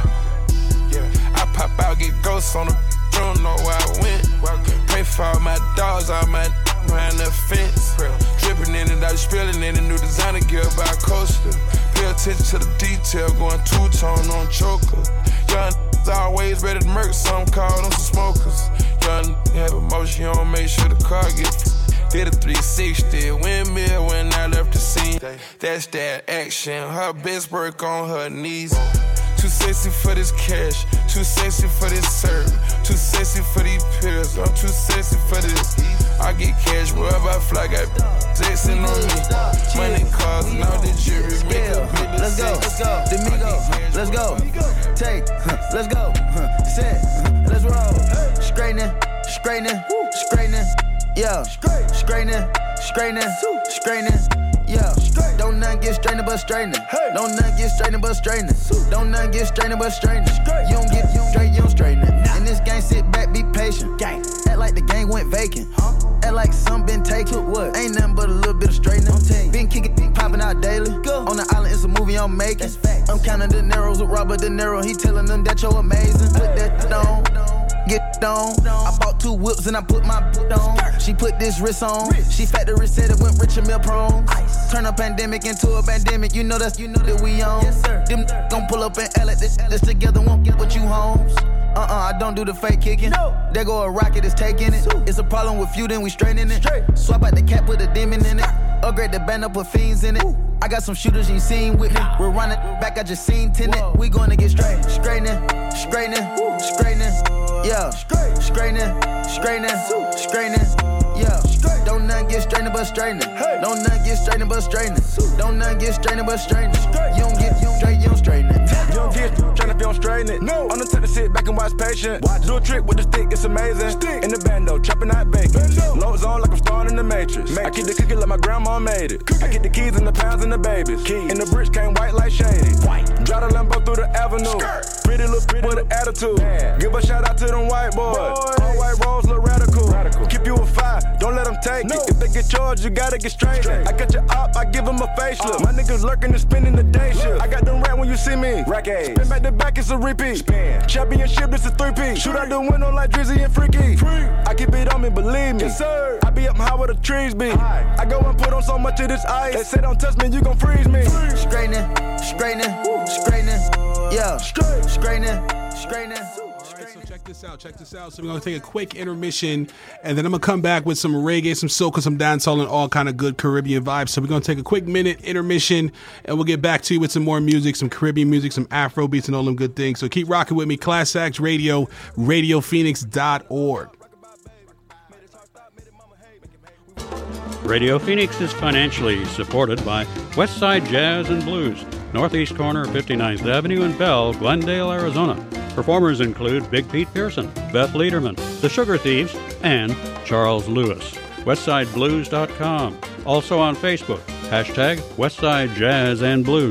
yeah, yeah. I pop out, get ghosts on them. Don't know where I went. Pray for all my dogs, all my behind the fence. Dripping in it, I was spilling in a new designer gear by a coaster. Pay attention to the detail, going two-tone on choker. Young always ready to murk, some call them some smokers. Young have emotion, you don't make sure the car gets. Did a three sixty windmill when I left the scene. That's that action, her best work on her knees. Too sexy for this cash, too sexy for this serve, too sexy for these pills, I'm too sexy for this. I get cash wherever I fly, got texting on me. Money, cars, and all the jewelry, make a bit. Let's go, let's go, Domingo, let's go, take, let's go, set, let's roll. Straightening, straightening, straightening, yeah, straightening, straightening, straightening. Yeah, don't nothing get strained but straightening. Don't nothing get strained but straightening. Don't nothing get strained but straightening. You don't get you straight, you don't straighten it. In this game, sit back, be patient. Act like the game went vacant. Act like some been taken. What? Ain't nothing but a little bit of straightening. Been kicking, been popping out daily. On the island, it's a movie I'm making. I'm counting the narrows with Robert De Niro. He telling them that you're amazing. Put that on. Get on. I bought two whips and I put my boot on. She put this wrist on. She factory said it went rich and meal prone. Turn a pandemic into a pandemic. You know that's you know that we on. Yes, sir. Them gon' pull up and L at this. This together won't get what you homes. Uh uh, I don't do the fake kicking. No. There go a rocket, it's taking it. It's a problem with you, then we straightening it. Straight. Swap out the cap, put a demon in it. Upgrade the band up, put fiends in it. Ooh. I got some shooters you ain't seen with me. We're running back, I just seen tenant. We gonna get straight, straightening, straightening, straightening. Yeah, straightening, straightening, straightening. Yeah, don't nothing get strained but straightening. Don't nothing get strained but straightening. Don't nothing get strained but straightening. You don't get you don't straight, you don't straighten it. You don't get strained if you don't straighten it. No, I'm the type to sit back and watch patient. Watch. Do a trick with the stick, it's amazing. Stick. In the bando, chopping out bacon. Loads on like I'm starring in the Matrix. Matrix. I keep the cookie like my grandma made it. Cookie. I get the keys and the pounds and the babies. Keys. And the bricks came white like shady. White. Drive the Lambo through the avenue. Skirt. Pretty little pretty with an attitude. Man. Give a shout out to them white boys. boys. All white rolls look radical. radical. Keep you a fire, don't let them take no. it. If they get charged, you gotta get straight. straight. I got your op, I give them a facelift. Uh. My niggas lurking and spending the day shift. I got them rat when you see me. Rack ass. Spin back to back, it's a repeat. Spin. Championship, it's a three-piece. Shoot out the window like Drizzy and Freaky. Free. I keep it on me, believe me. Yes, sir. I be up high where the trees be. Aye. I go and put on so much of this ice. They say don't touch me, you gon' freeze me. Straightening, straightening, straightening. Yeah, straightening, straightening. So check this out, check this out. So we're going to take a quick intermission, and then I'm going to come back with some reggae, some soca, some dancehall, and all kind of good Caribbean vibes. So we're going to take a quick minute intermission, and we'll get back to you with some more music, some Caribbean music, some Afro beats, and all them good things. So keep rocking with me. Class Act Radio, radio phoenix dot org. Radio Phoenix is financially supported by Westside Jazz and Blues, northeast corner of fifty-ninth Avenue in Bell, Glendale, Arizona. Performers include Big Pete Pearson, Beth Lederman, The Sugar Thieves, and Charles Lewis. westside blues dot com. Also on Facebook, hashtag Westside Jazz and Blues.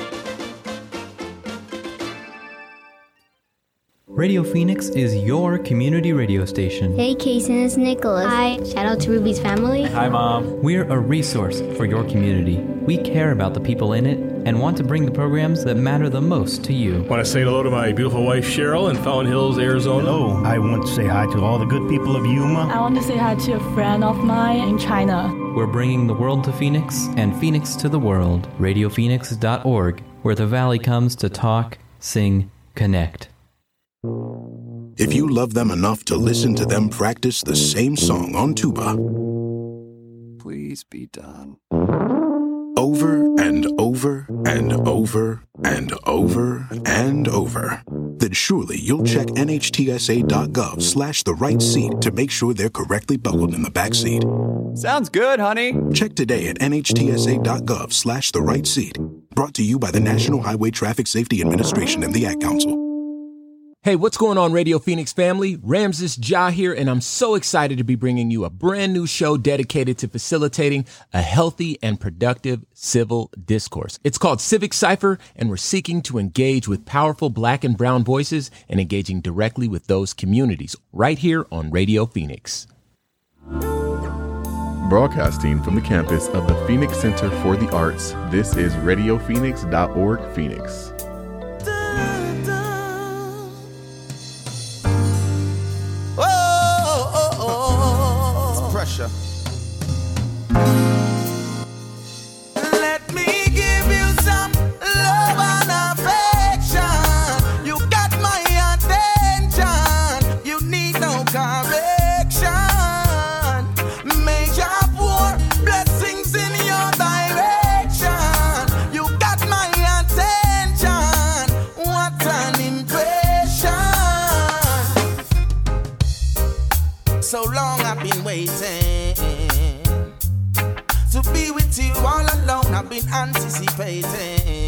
Radio Phoenix is your community radio station. Hey, Kason, it's Nicholas. Hi. Shout out to Ruby's family. Hi, Mom. We're a resource for your community. We care about the people in it and want to bring the programs that matter the most to you. I want to say hello to my beautiful wife, Cheryl, in Fountain Hills, Arizona. Hello. I want to say hi to all the good people of Yuma. I want to say hi to a friend of mine in China. We're bringing the world to Phoenix and Phoenix to the world. radio phoenix dot org, where the Valley comes to talk, sing, connect. If you love them enough to listen to them practice the same song on tuba, please be done. Over and over and over and over and over, then surely you'll check N H T S A dot gov slash the right seat to make sure they're correctly buckled in the back seat. Sounds good, honey. Check today at N H T S A dot gov slash the right seat. Brought to you by the National Highway Traffic Safety Administration and the Ad Council. Hey, what's going on, Radio Phoenix family? Ramses Ja here, and I'm so excited to be bringing you a brand new show dedicated to facilitating a healthy and productive civil discourse. It's called Civic Cypher, and we're seeking to engage with powerful black and brown voices and engaging directly with those communities right here on Radio Phoenix. Broadcasting from the campus of the Phoenix Center for the Arts, this is radio phoenix dot org Phoenix. Pressure. Let me give you some love and affection. You got my attention. You need no correction. May your pour blessings in your direction. You got my attention. What an impression. So long I've been waiting to be with you all alone. I've been anticipating.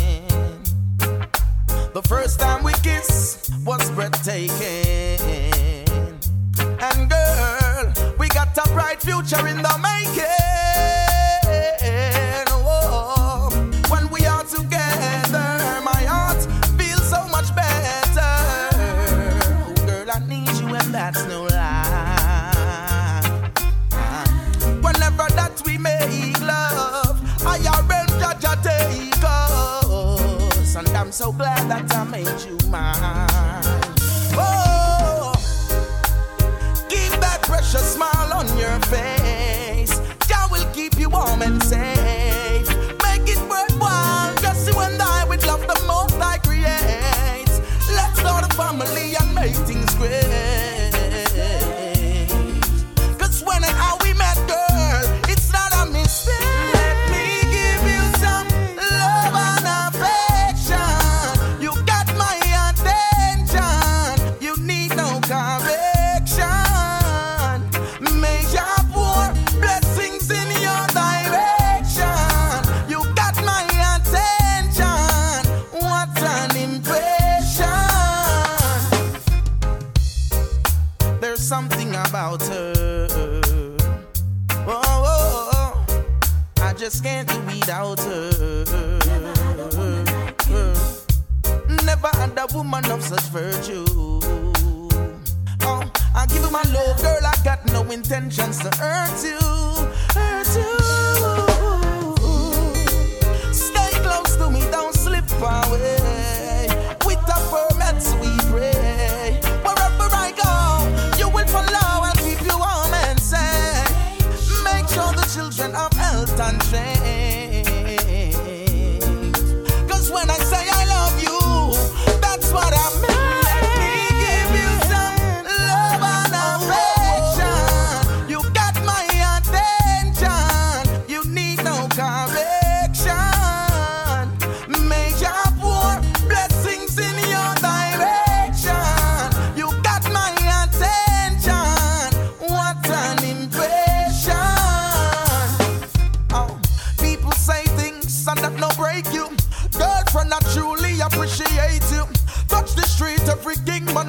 The first time we kissed was breathtaking. And girl, we got a bright future in the making. Oh, when we are together, my heart feels so much better. Oh, girl, I need you and that's no lie. Whenever that we make love, I arrange Jaja take us, and I'm so glad that I made you mine. Oh, keep that precious smile on your face. Jah will keep you warm and safe. Make it worthwhile, just you and I with love the most I create. Let's start a family and make things great. Cause when and how we met, girl, something about her. Oh, oh, oh, I just can't do without her. Never had a woman of such virtue. Oh, I give you my love, girl. I got no intentions to hurt you, hurt you. Stay close to me, don't slip away.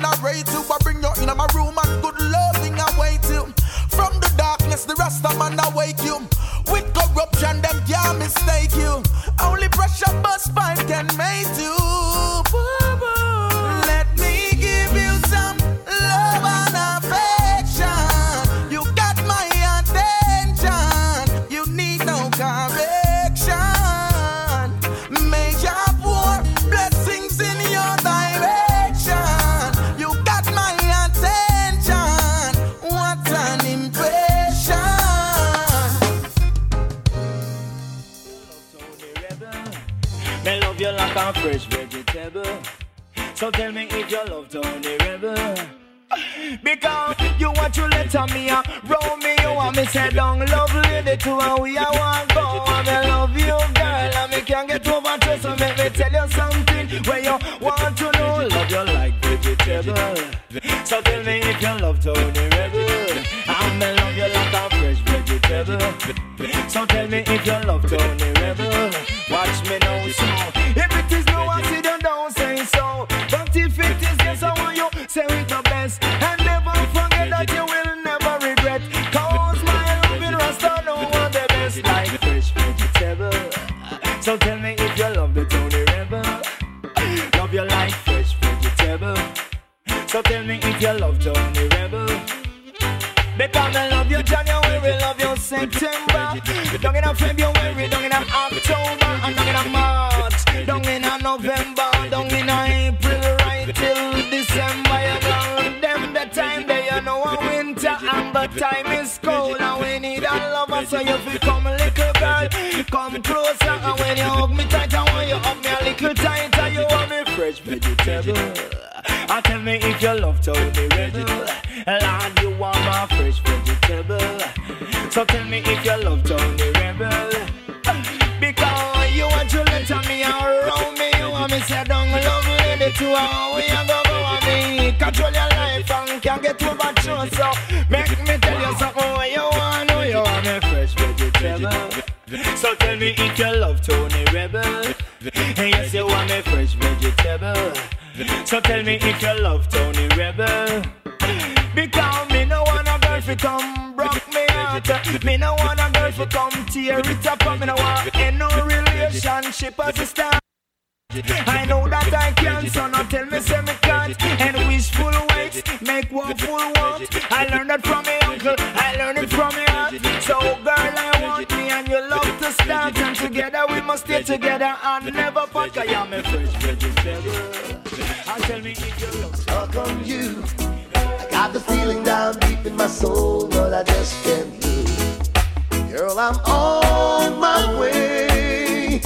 narrate you. I bring you in my room and good loving await you. From the darkness, the Rasta man awake you. With corruption, them can't mistake you. Only pressure bus pipe can make you. Let me give you some love and affection. You got my attention. You need no correction. Major pour blessings in your direction. You got my attention. What an impression. Me love you like a fresh vegetable. So tell me if you love Tony Rebel. Because you want to let me uh, roll me, you want me say down love lady to and we are one go. And I love you girl and me can't get over to. So make me tell you something where you want to know. Love you like vegetable. So tell me if you love Tony Rebel. And me love you like a fresh vegetable. So tell me if you love Tony Rebel. Watch me now so. If it is no I see them don't say so. But if it is yes I want you say it the best. And never forget that you will never regret. Cause my loving Rasta know what the best. Like fresh vegetable. So tell me if you love the Tony Rebel. Love you like fresh vegetable. So tell me if you love Tony Rebel. Because I love you January, love you September. Down in a February, down in a October, and down in a March, down in a November, down in a April, right till December. You know them the time they you know a winter and the time is cold and we need a lover. So you feel come little girl, come closer and when you hug me tight, I want you hug me a little tighter. You want me fresh vegetable. I tell me if you love Tony Rebel. Lord, you want my fresh vegetable. So tell me if you love Tony Rebel. Because you want to let me around me. You want me say down love lady to how we are gonna go on me. Control your life and can't get over you. So make me tell you something where you want. Oh, you want me fresh vegetable. So tell me if you love Tony Rebel. Yes, you want me fresh vegetable. So tell me if you love Tony Rebel. Because me no want a girl fi come broke me heart. Me no want a girl fi come tear it up. Me no want in no relationship as a start. I know that I can, so now tell me say me can't. And wishful waits make one full want. I learned that from me uncle, I learned it from me aunt. So girl I want me and you love to start. And together we must stay together and never part. Cause you're my fresh vegetable. And tell me if you love. How come you? I got the feeling down deep in my soul, but I just can't lose. Girl, I'm on my way.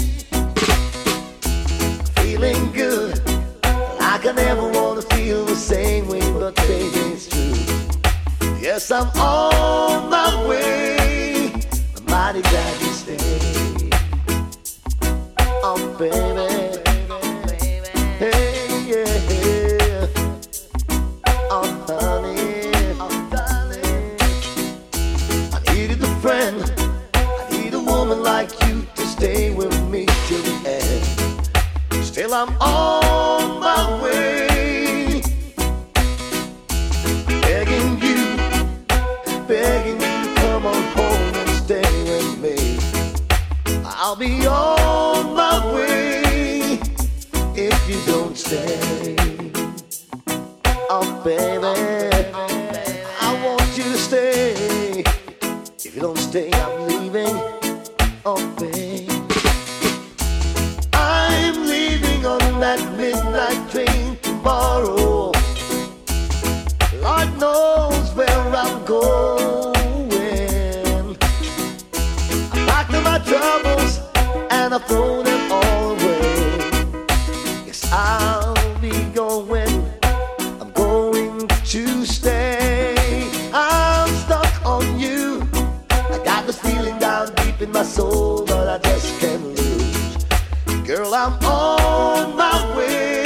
Feeling good, like I never wanna feel the same way, but baby, it's true. Yes, I'm on my way. I'm mighty glad you stayed. Oh, baby. Hey, yeah. Oh, honey. Oh, darling. I needed a friend. I need a woman like you to stay with me till the end. Still I'm on my way, begging you, begging you to come on home and stay with me. I'll be on my way if you don't stay. Oh baby, I want you to stay. If you don't stay, I'm leaving. Oh baby, I'm leaving on that midnight train tomorrow. Lord knows where I'm going. I packed up my troubles and I throw them all away. Yes, I'll be going. I'm going to stay. I'm stuck on you. I got this feeling down deep in my soul, but I just can't lose. Girl, I'm on my way.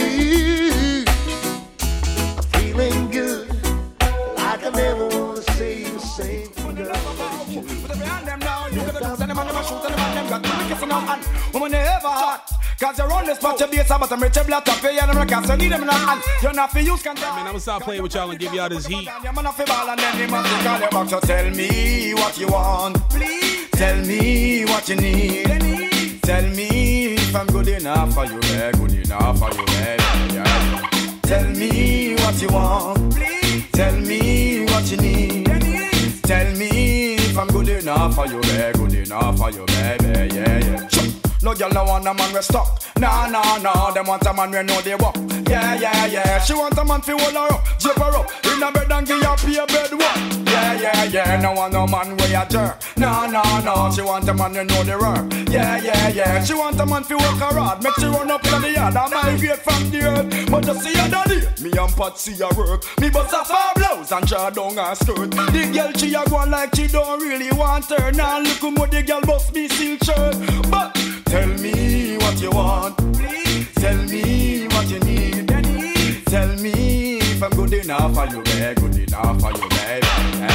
I'm feeling good, like I never wanna say the same thing. Girl, Woman never hot, Cause you're on the spot, you be a sabbat, I'm rich, you black, you and I'm a so need them in a hand. You're not for use, can Man, I'm gonna stop playing with y'all and give y'all this heat. You're not for ball and then you must call your box. So tell me what you want, please. Tell me what you need. Tell me if I'm good enough for you, yeah, good enough for you, yeah, yeah. Tell me what you want, please. Tell me what you need. Tell me if I'm good enough for you, yeah, good enough for you, baby, yeah, yeah. No girl no want a man we stuck. Nah, nah, nah. Them want a man we know they walk. Yeah, yeah, yeah. She want a man fi hold her up, jump her up in a bed and give her pay a bed work. Yeah, yeah, yeah. No want no man we a jerk. Nah, nah, nah. She want a man we know the work. Yeah, yeah, yeah. She want a man fi work her hard. Make she run up in the yard and migrate from the earth. But you see her daddy, me and Pat see her work. Me bust a far blouse and draw down her skirt. The girl she a go like she don't really want her. Now look how the girl bust me silk shirt. But tell me what you want, please. Tell me what you need. Tell me if I'm good enough for you, babe. Good enough for you, babe.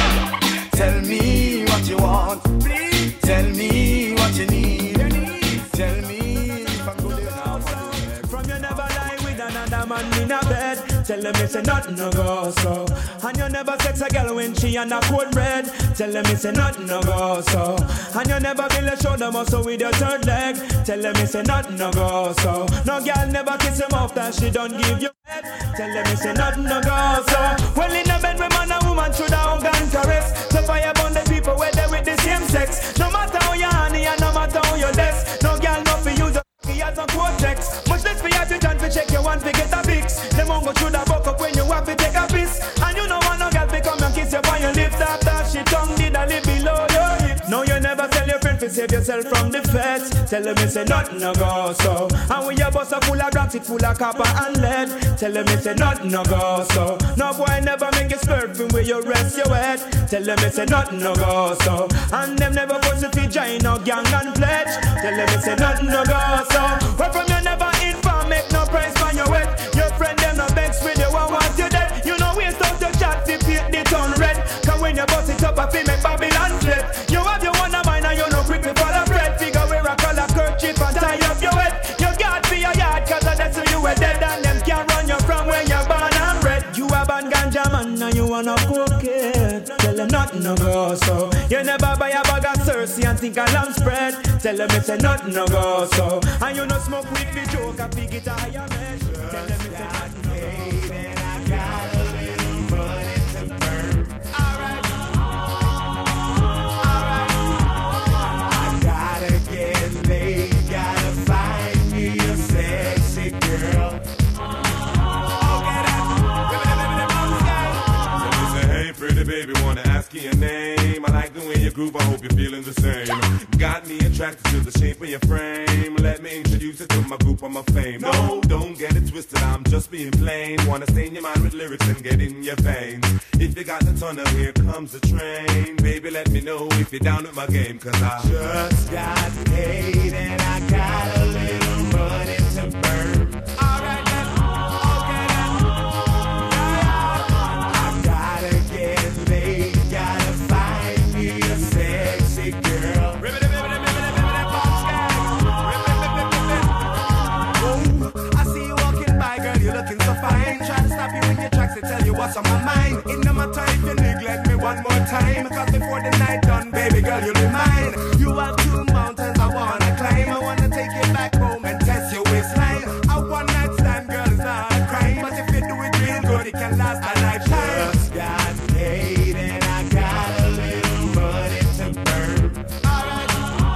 Tell me what you want, please. Tell me what you need. Tell me if I'm good enough for you, babe. From you never lie with another man in a bed. Tell them it's a nothing no go so. And you never sex a girl when she on a cold red. Tell them it's a nothing no go so. And you never build a shoulder muscle with your third leg. Tell them it's a nothing no go so. No girl never kiss him off that she don't give you head. Tell them it's a nothing no go so. Well in a bed with man and woman should have hug and caress. So fire burn the people where they with the same sex. No matter how you honey and no matter how you less. No girl not for use a he has a cortex. Much less for you to chance to check your one to get a fix. Them won't go through the buck up when you have to take a piss. And you know one no girl to come and kiss you on your lips. After she tongue did a lip below your hips. No you never tell your friend to save yourself from the feds. Tell them it's a nothing no go so. And when your bus are full of rocks, it full of copper and lead. Tell them it's a nothing no go so. No boy never make you swerve from where you rest your head. Tell them it's a nothing no go so. And them never force you to join no gang and pledge. Tell them it's a nothing no go so. Where from you never inform, make no price for your wet. Your friend them no vex with you, one want you dead. You know waste out your chat, if paint the town red. Cause when you bust it up, I feel make Babylon flip. You have your one of mine and you no quick to follow bread. Figure wear a color kerchief and tie up your head. You got for your yard, cause that's who you were dead. And them can't run you from where you're born and bred. You have a ganja man and you wanna cook it. Tell them nothing no go so. You never buy a bag of Cersei and think a lamb spread. Tell them it's a nothing no go so. And you no smoke with the joke, a big it a higher mesh. Tell them it's a nothing no go so. And I got a little money to burn. Alright, alright. I gotta get laid, gotta find me a sexy girl. Hey, pretty baby, wanna ask you your name? I like the way you groove, I hope you're feeling the same. Got me attracted to the shape of your frame. Let me introduce you to my group of my fame. No, don't get it twisted, I'm just being plain. Wanna stain your mind with lyrics and get in your veins. If you got the tunnel, here comes the train. Baby, let me know if you're down with my game, cause I just got paid and I got a little money to burn. Alright then, okay then. I gotta get laid, gotta find me a sexy girl. I see you walking by, girl, you're looking so fine. Try to stop you in your tracks to tell you what's on my mind. In no matter if you neglect me one more time, cause before the night done, baby girl, you'll be mine. You have two mountains I wanna climb. I wanna take you back home and test your waistline. A one night stand, girl, is not a crime. But if you do it real good, it can last a lifetime. Just got paid and I got a little money to burn. Alright.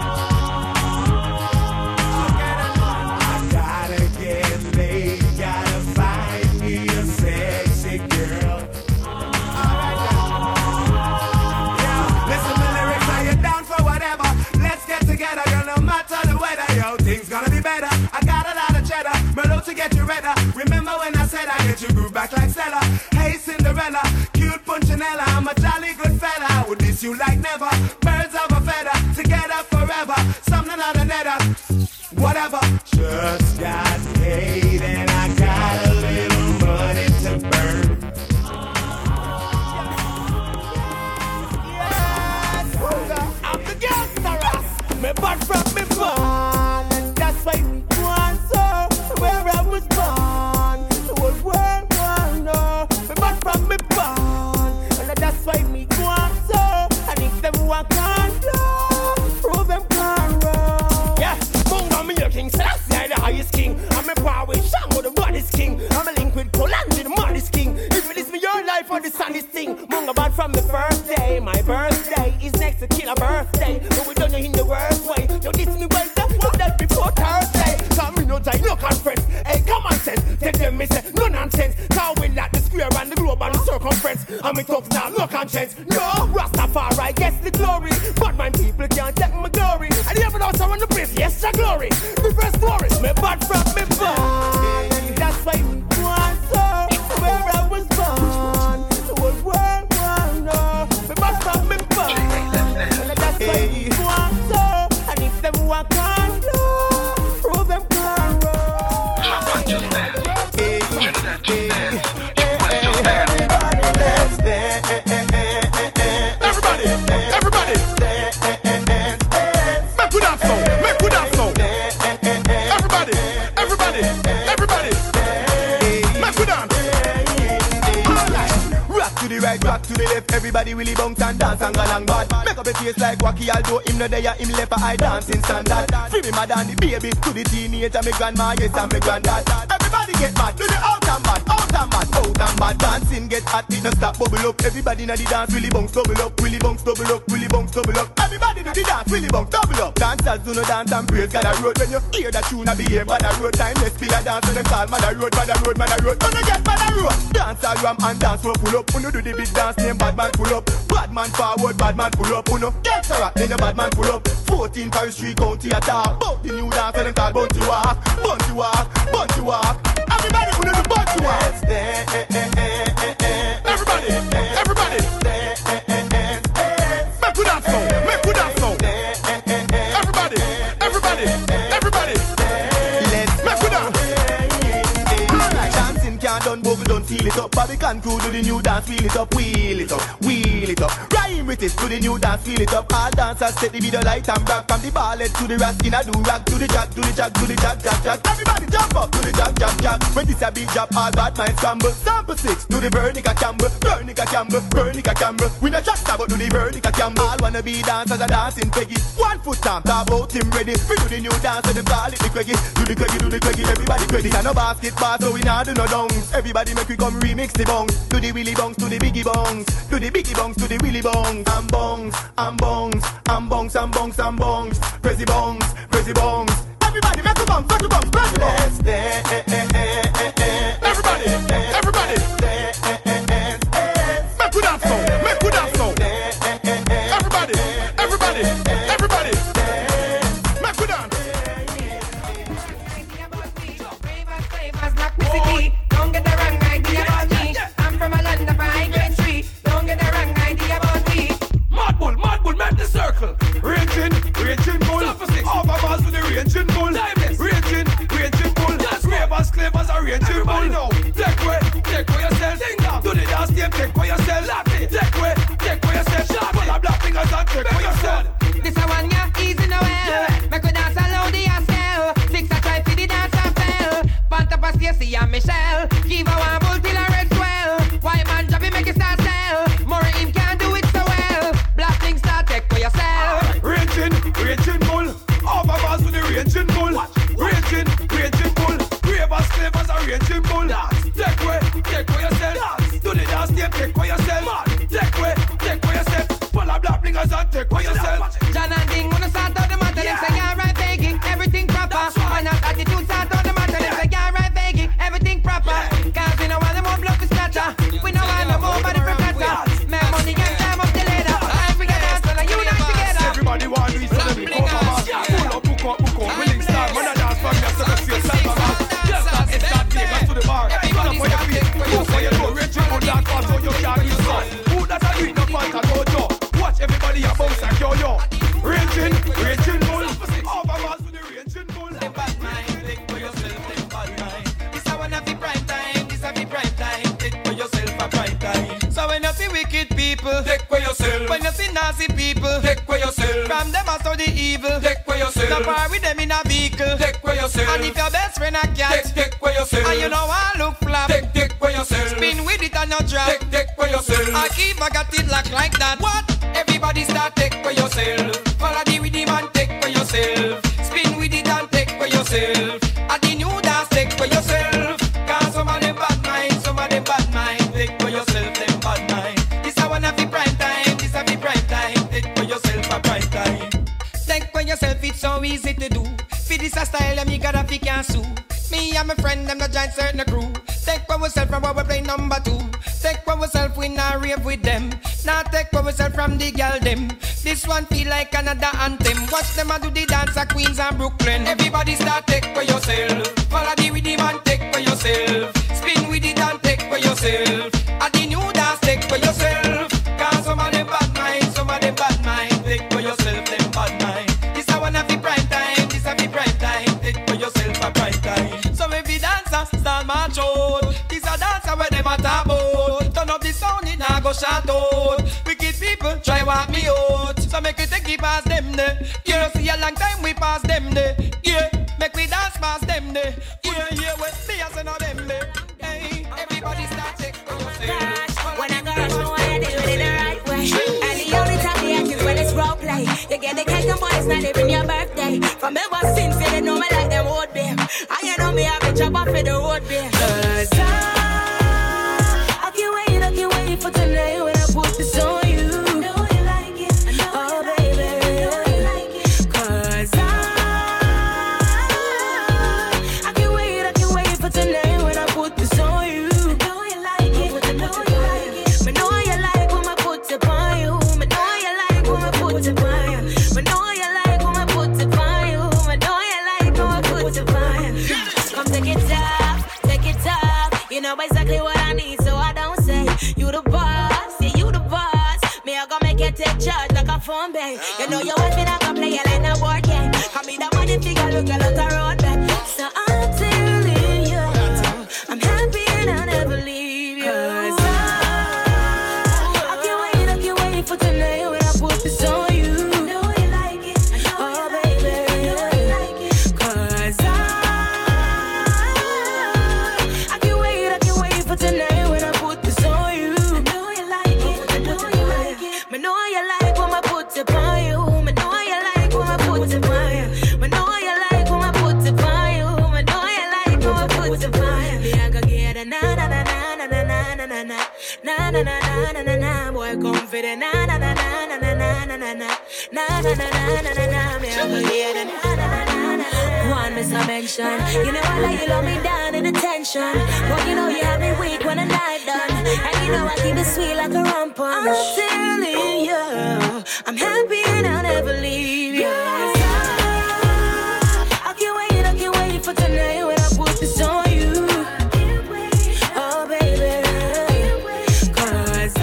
Okay then. I gotta get laid, gotta find me a sexy girl. Alright then. Yeah, listen to lyrics, are you down for whatever? Let's get together, girl, no matter the weather. Yo, things gonna be better. I got a lot of cheddar, mellow to get you redder. Remember when I said I get you groove back like Stella? Hey Cinderella, cute Punchinella, I'm a jolly good fella. I would miss you like never. Birds of a feather, together forever. Something on the netter, whatever. Just got paid and I got a little money to burn. Yes, I'm the gangster ass. Me back from me born, and that's why me want first day. My birthday is next to killer birthday. But we done you in the worst way. You diss me well, that's what that before Thursday. Come me no time, no conference. Hey, common sense. Tell them me say no nonsense. Cause we like the square and the globe and the circumference. And me talk now, no conscience. No, Rastafari gets the glory. But my people can't take my glory. And you ever know someone the place, yes, the glory. The first glory, me bad from me born. That's why we want so. Where I was born, the whole world want know. Me bad from me born. That's why we want so. And if them walk on low, prove them can roll. Hey, hey, hey, everybody, let's dance. Everybody, everybody, dance. Make we dance now, make we dance now. Everybody, everybody, everybody, make we dance. Rock to the right, rock to the left. Everybody really bounce and dance and go along bad. Make up a face like Wacky, although him no there, him left a eye dancing standard. Free me mad and the baby, to the teenager, me grandma, yes, and me granddad. Everybody get mad, do the out and mad, out and mad, out and mad. Dancing get hot, it no stop, bubble up. Everybody na the dance, really bounce, double up, really bounce, double up, really bounce, double up. Everybody do the dance, really bounce, double up. Dancers do no dance and praise God a road. When you hear that tune, I behave bad a road. Time let's be a dance, when them call mad a road, bad a road, mad a road. When you get bad a road, dance a ram and dance for pull up. When you do the big dance, name bad man pull up. Bad man forward, bad man pull up. When you get a rock, then your bad man pull up. fourteen Paris Street County attack. Bout the new dance, and them call bounty walk, bounty walk, bounty walk. Everybody put in the bounty walk. Everybody, everybody, make we dance now, make we dance now. Everybody, everybody, everybody, let's make we dance. Dancing can't done, bubble don't feel it up. Barbican crew do the new dance, feel it up, wheel it up, wheel it up. Rhyme with it, do the new dance, feel it up. All dancers set the video light and back. From the ballet to the raskin, I do rock to the jack, to the jack, to the jack, jack, jack. Everybody jump up to the jack, jack, jack. When this a big job, all bad minds scramble. Sample six, do the Vernica Campbell, Vernica Campbell, Vernica Campbell. We not just about do the Vernica Campbell. All wanna be dancers a dancing Peggy. One foot stamp, talk about him ready. We do the new dance and them call it the Craigie. Do the Craigie, do the Craigie, everybody Craigie. This a no basketball, so we not do no dunks. Everybody make we come remix the bongs. Do the willy bongs, do the biggie bongs. Do the biggie bongs, do the willy bongs. And bongs, and bongs, and bongs, and bongs, and bongs. Crazy bongs, crazy bongs. Everybody make a bongs, make a bongs, crazy bongs. Everybody, everybody. Make we dance now, make we dance now. Everybody, everybody, everybody. Make we dance. Don't get the wrong idea about me. I'm from a land of high grade tree. Don't get the wrong idea about me. Mad bull, mad bull, make the circle. Raging, raging bull. Over bars with the raging bull. Raging, raging bull. Clavers, clavers are raging bull. Now, take way, take way yourself. Do the dance game, take way yourself. Take way, take way yourself. Full of black fingers and take way yourself. This a one ya, easy now well. Make we dance alone the scale. Six a try for the dance and fell. Pantapa Stacy and Michelle. Give a one bull till a red swell. White man Javi make it start sell. More him can't do it so well. Black things start take for yourself. Raging, raging bull. Over bars with the raging bull. Raging, raging bull. Clavers, clavers are raging bull. Take way, take way yourself. Do the dance game, take way yourself. Take way, take way yourself. Full of black fingers and take way yourself. John and Ding wanna start out the matter. Them say yeah right begging, everything proper. Why not attitude start out the matter? Them say yeah right begging, everything proper. Cause we no want them more blood to scatter. We no want no more body for flatter. Make money and climb up the ladder. I forget us and I unite together. Everybody want to be celebrity. Pull up, book up, book up. Willing star, man a dance from your second straight side of us. Just start, it's start, take us to the bar. Run up for your feet, move for your toe. Raging on that part so you can't use sun. Who that a drink no fanta dojo? Watch everybody a bounce like yo-yo. Raging, raging bull. Over bars with the raging bull. Think bad mind, think for yourself, think bad mind. This a one of the prime time, this a the prime time. Think for yourself a prime time. So when you see wicked people, take for yourself. When you see nasty people, take for yourself. From them I saw the evil, take for yourself. The bar with them in a vehicle, take for yourself. And if your best friend a cat, take, take for yourself. And you know I look flap, take, take for yourself. Spin with it and no drop, take, take for yourself. I keep I got it locked like that. What? Everybody start take for yourself. Follow the rhythm and take for yourself. Spin with it and take for yourself. At the new dance take for yourself. Cause some of them bad mind, some of them bad mind. Take for yourself, them bad mind. This a one of the prime time. me and my friend, them the giant certain crew. Take for ourselves from where we play number two. Take for ourselves, we not rave with them. Now take for ourselves from the girl them. This one feel like another anthem. Watch them a do the dance at Queens and Brooklyn. Everybody start take for yourself. Follow the rhythm and take for yourself. Spin with it and take for yourself. At the new dance, take for yourself. Cause some of them bad mind, some of them bad mind. Take for yourself, them bad mind. This a one of the prime time, this a the prime time. Take for yourself a prime time. So every dancer start march out. This a dancer where them a talk about. Turn up the sound, it now go shout out. Wicked people try walk me out. So make it take it past them there. Yeah, see a long time we pass them there. Yeah, make we dance past them there. Yeah, yeah, well, me as know them there. Hey, everybody start check for yourself. When I go rush, I wanna do it in the right way. And the only time we act is when it's role play. You get the cake and boys not even your birthday. From ever since they know me like them would be. I you know me have a job off in the road be. Cause I, I can't wait, I can't wait for tonight when I put this on you. I know you like it, I know oh baby, I know you like it. Cause I, I can't wait, I can't wait for tonight when I put this on you. I know you like it, I know you like it. Me know you like when I put it on you. Me know you like when I put it on you. Me know you like when I put it on you. Me know you like when I put it on you. Come take it up, take it up. You know exactly what I need, so I don't say you the boss, yeah you the boss. Me I gonna make you take charge like a phone bank. You know your wife and I gonna play you like a board game. Come me that money figure look a lot of road back. So I'm telling you, I'm happy and I'll never leave you. Cause I, I can't wait, I can't wait for tonight when I put this on you. I know you like it, I know oh baby, I know you like it. Cause I, I can't wait, I can't wait for tonight when I put this on you. I know you like it, I know you like it. Me know you like when I put it on you. Me know you like when I put it on you. Me know you like when I put it on you. Me know you like when I put it on you. Me I go get a na na na na na na na na na na na na na na na na. Boy come for the na na na na na na na na na na na na na na na na na. Me I go get a na na na na na. One miss a mention. You know I like you love me down in the tension. But you know you have me weak when the night done. And you know I keep it sweet like a rum punch. I'm telling you, I'm happy and I'll never leave you. I can't wait, I can't wait for tonight when I put this on you. Oh baby, cause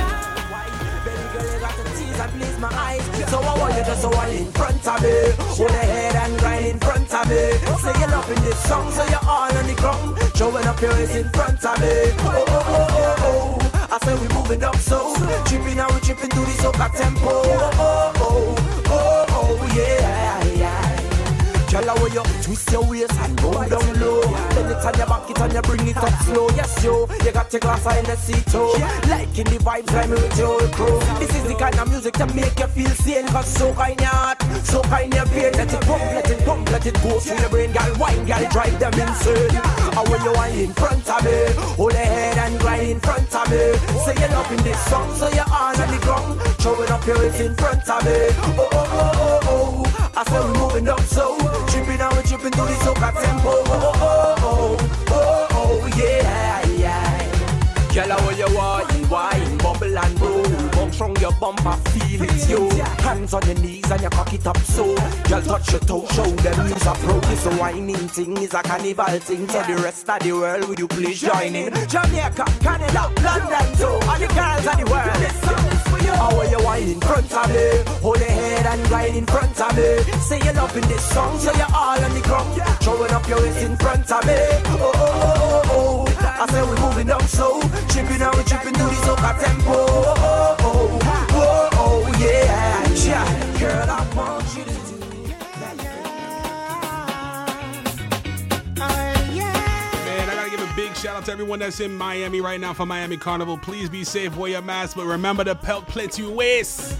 so I want you just so I in front of me. Hold your head and grind in front of me. Say you love in this song, so you're all on the ground. Showing up your waist in front of me. Oh, oh, oh, oh, oh. I say we moving up so. Tripping and we tripping to the soca tempo. Oh, oh, oh, oh, oh, yeah, yeah. Tell her where you twist your waist and go down low. Then it's on your back, it and you bring it up slow. Yes, yo, you got your glass in the seat, too. Liking the vibes, I'm with your crew. This is the kind of music to make you feel sane. Cause so kind your heart, so kind your pain. Let it pump, let it pump, let it go through your brain. Girl, wine, girl, drive them insane. And when you wine in front of me, hold your head and grind in front of me. Say you're up in this song, so you're all on the ground. Showing up your waist in front of me. Oh, oh, oh, oh, oh. I say we moving up so. Tripping and we tripping to the soca tempo. Oh, oh, oh, oh, oh, yeah, yeah. Girl, how you wine, wine, bubble and roll. Bounce from your bumper, feel it, yo. Hands on your knees and you cock it up so. Girl, touch your toe, show them you's a pro. This whining thing is a carnival thing. So the rest of the world, will you please join in? Jamaica, Canada, London too. All the girls of the world, this song is for you. How you wine in front of me? Hold your head and glide in front of me. Say you're loving this song, so you're all on the ground. Showing up your waist in front of me. Oh, oh, oh, oh, oh. I say we're moving down so. Tripping and we're tripping to the soca tempo. Oh, oh, oh, oh, oh, yeah, yeah. Girl, I want you to do it. Man, I gotta give a big shout out to everyone that's in Miami right now for Miami Carnival. Please be safe, wear your mask, but remember to pelt plenty waist.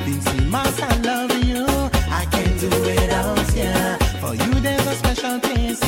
Place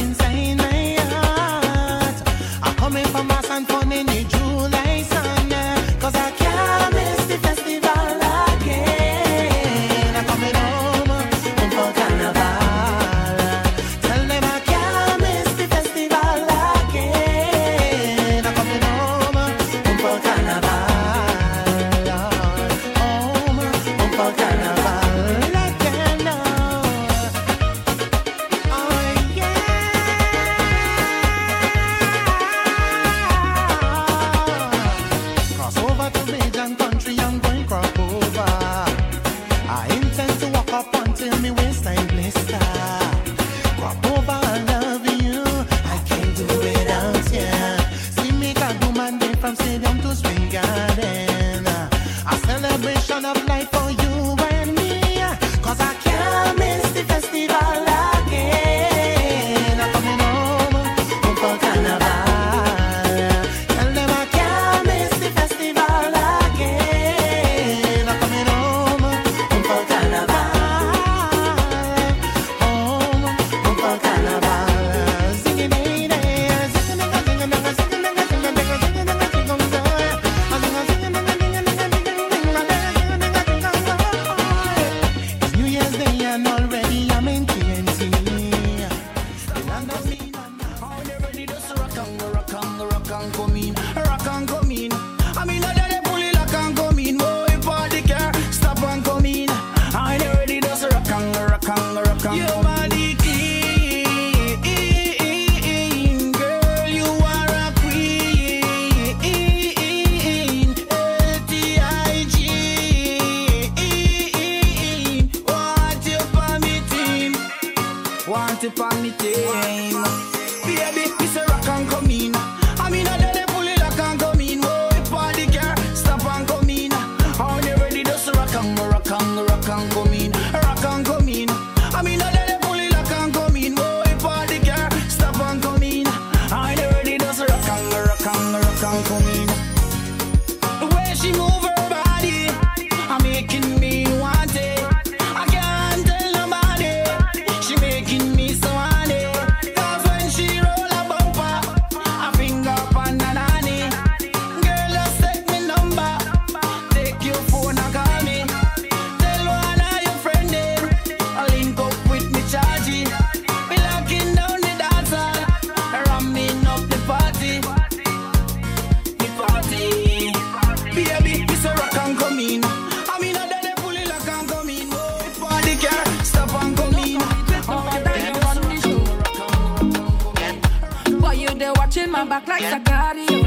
there watching my back like Sicario.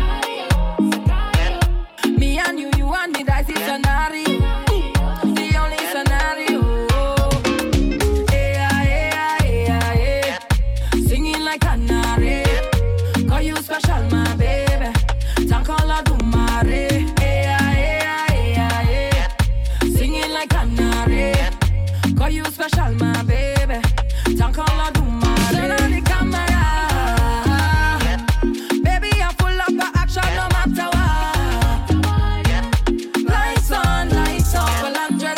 Me and you, you and me, that's the scenario. The only scenario. Hey, hey, hey, hey, singing like canary. Call you special, my baby. Talk all I do, Mare. Hey, hey, hey, hey, singing like canary. Call you special, my baby. Talk all I do, Mare. Turn on the camera. Baby, I'm full of the action, no matter what. Lights on, lights off, well, I'm dread.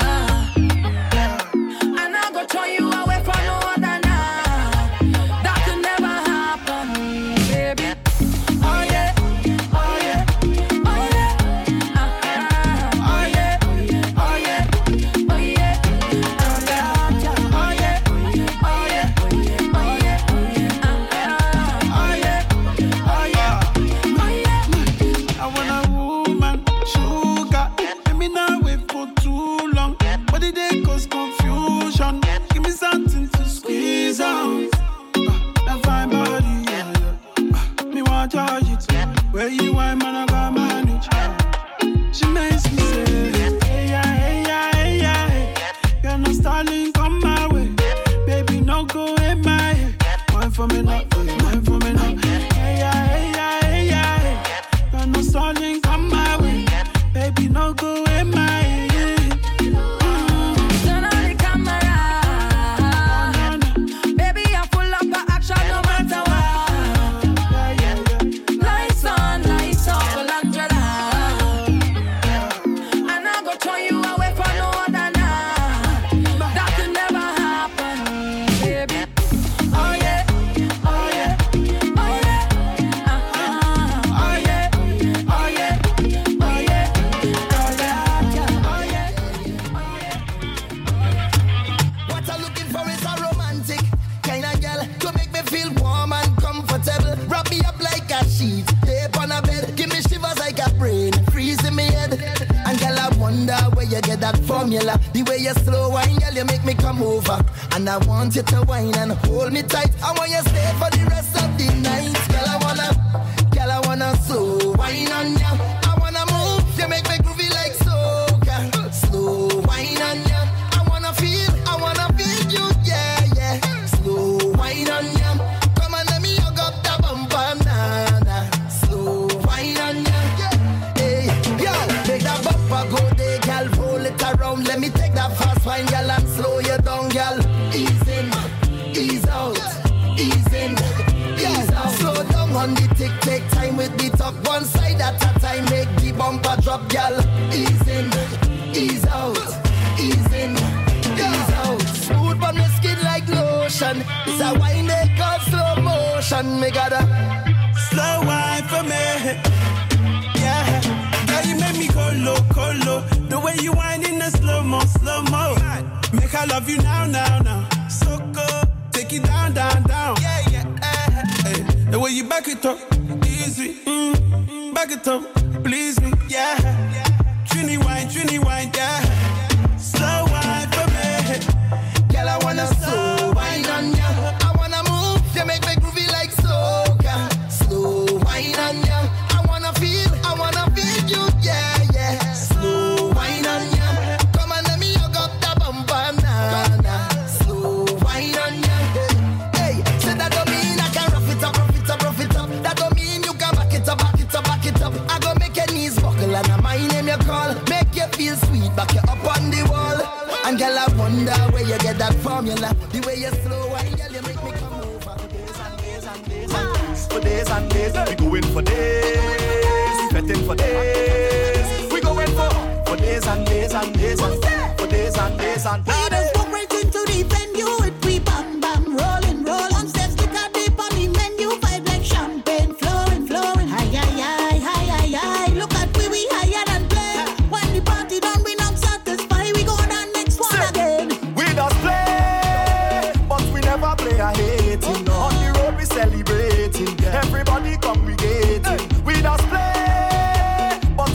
And I go throw you away from no other now. That could never happen, baby. Oh yeah, oh yeah, oh yeah, uh-huh. Oh yeah, oh yeah, oh yeah, uh-huh. Oh yeah, oh yeah, oh yeah, uh-huh. Oh yeah, oh yeah, oh yeah. I want a woman, sugar. Let me not wait for too long. But the day cause confusion. Give me something to squeeze on. That fine body, yeah, yeah. Me want charge it. Where you want, man, I got manage. She makes me say, hey, yeah, hey, yeah, hey, yeah, hey. You're no starling, come my way. Baby, no go in my head. Wine for me now, wine for me now. Hey, yeah, hey, yeah, hey, yeah, hey. You're no starling, come my way. Baby, no go in my head. Turn on the camera. Baby, I'm full of the action, no matter what. Lights on, lights off, well, I'm dread. And I go throw you away from no other now. That could never happen, baby. Oh yeah, oh yeah, oh yeah, uh-huh. Oh yeah, oh yeah, oh yeah, oh yeah, What I'm looking for is a romantic kind of girl to make me feel warm and comfortable. Wrap me up like a sheet, lay on a bed, give me shivers like a brain freeze in me head. And girl, I wonder where you get that formula. The way you slow wine, girl, you make me come over. And I want you to wine and hold me tight. I want you stay for the rest of the night. Girl, I wanna, girl, I wanna slow wine on ya. I wanna move, you make me groovy like soca. Slow wine on ya. I wanna feel, I wanna feel you, yeah, yeah. Slow wine on ya. Come on, let me hug up the bumper, nah, nah. Slow wine on ya, yeah. Hey, yo, make that bumper go there, girl. Roll it around, let me take that fast wine, girl, and slow you down, girl. Ease in, ease out, ease in, ease out. Slow down on the tick, take time with the talk. One side at a time, make the bumper drop, girl. Ease in, ease out, ease in, ease out. Smooth on my skin like lotion. It's a wine they call slow motion. Me gotta Slow wine for me. Yeah. Girl, you make me go low, go low. The way you whine in the slow-mo, slow-mo. Make I love you now, now, now. So good. Take it down, down, down. Yeah, yeah. Hey. The way you back it up, easy. Mm. Back it up, please me. Yeah. Trini wine, Trini wine, yeah. Slow wine for me. girl, I wanna slow wine on ya. I wanna move, you make me groovy like soca. Slow wine on ya. I wanna feel, I wanna feel you, yeah, yeah. Slow wine on ya. Come on, let me hug up the bumper, nah, nah. Slow wine on ya. Hey, say that don't mean I can rough it up, rough it up, rough it up. That don't mean you can back it up, back it up, back it up. I go make your knees buckle and I my name you call. Make you feel sweet, back you up on the wall. And girl, I wonder where you get that formula. The way you slow wine, girl, you make me come over. For days and days, we going for days, fetting for days. We going for for days and days and days and for days and days and days. We just walk right into the venue with we bam bam rolling roll on steps to cut deep on the menu vibe like champagne flowing flowing high high high high high high. Look at we we higher than play. When the party done we not satisfied we go down next one again. We just play, but we never play a hating. On the road we celebrating. Everybody congregating. We just play, but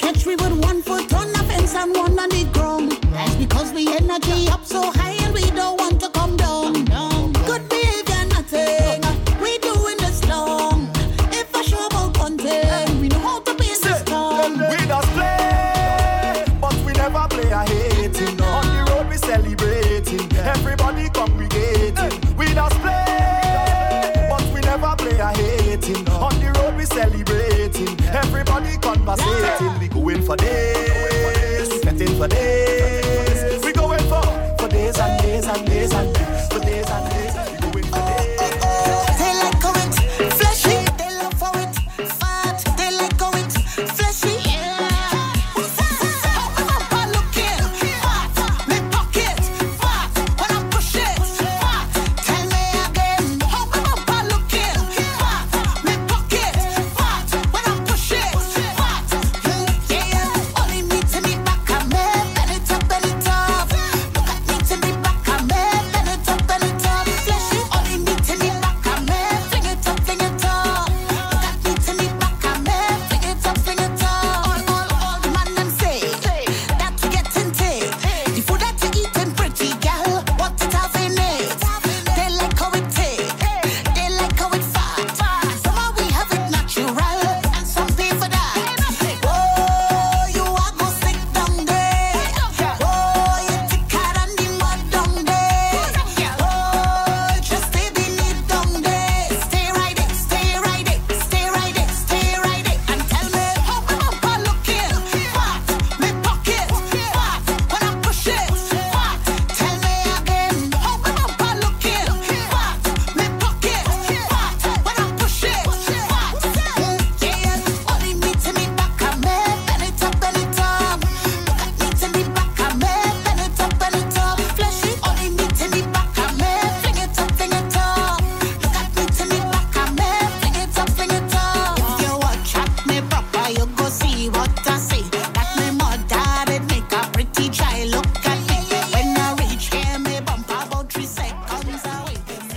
Watch me with one foot on the fence and one on the ground. That's because we energy up so high and we don't want to come down. Good behavior, nothing. We doing this long. If I show about content, we know how to be in this town. We just play, but we never play a hating. On the road we celebrating, everybody congregating. We just play, but we never play a hating. On the road we celebrating, everybody conversating. We going for days, we betting for days. We going for for days and days and days and days, for days and days. We going for days. They like how it fleshy, they love how it fat. They like how it fleshy. I look here, fat. Me pocket, fat. When I push it, fat. Tell me again. I look here, fat. Me pocket, fat. When I push it, fat. Yeah, only me to me back a me, bend it up, bend it up. Look at me to me back a me, bend it up, bend it up. Fleshy, only me to me back a me, fling it up, fling it up. Look at me to me back a me, fling it up, fling it up. All, all, all the man them say that we getting take. The food that you eating pretty, girl, what it have in it? They like how it take, they like how it fat. Some of we have it natural, and some pay for that. Oh, you are go stick down there. Oh, you thicker than the mud down there. Oh, just stay beneath down there. Stay right it, stay right it, stay right it, stay right it, and tell me how come I look here, fat. Me pocket, fat. When I push it, fat. Tell me again, how come I look here, fat. Me pocket, fat. When I push it, fat. Yeah, only me to me back a me, bend it up, bend it up. Look at me to me back a me, bend it up, bend it up. Fleshy, only me to me back a me, fling it up, fling it up. Look at me to me back a me, fling it up, fling it up. If you watch at me proper, you go see what I say. That me mother did make a pretty try. Look at me when I reach here, me bump about three seconds away.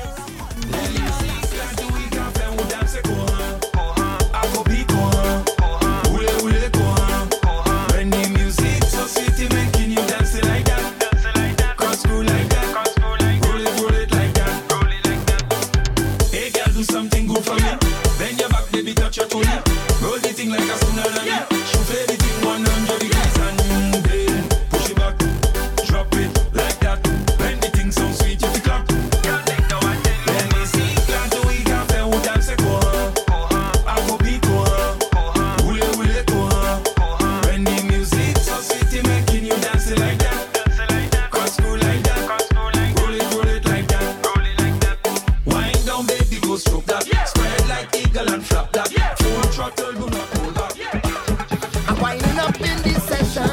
When the music so sweet, it making you dance it like that. Cross screw like that. Roll it, roll it like that. Hey girl, do something good for me. Bend your back, baby, touch your tummy. Roll the thing like a tsunami. Shoot everything one hundred degrees and then push it back. Drop it like that. When the thing so sweet, you feel clap. Let me see, glad to we can faire ou danser quoi. Afrobeat quoi. Roule, roule quoi. When the music so sweet, it making you dance it like that. Cross screw like that. Roll it, roll it like that. Wind down, baby, go stroke that. Spread like eagle and flap that. Full throttle, do not hold back. I'm winding up in this session.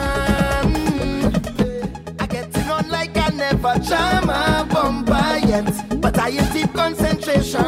I getting on like I never jam a bumper yet, but I in deep concentration.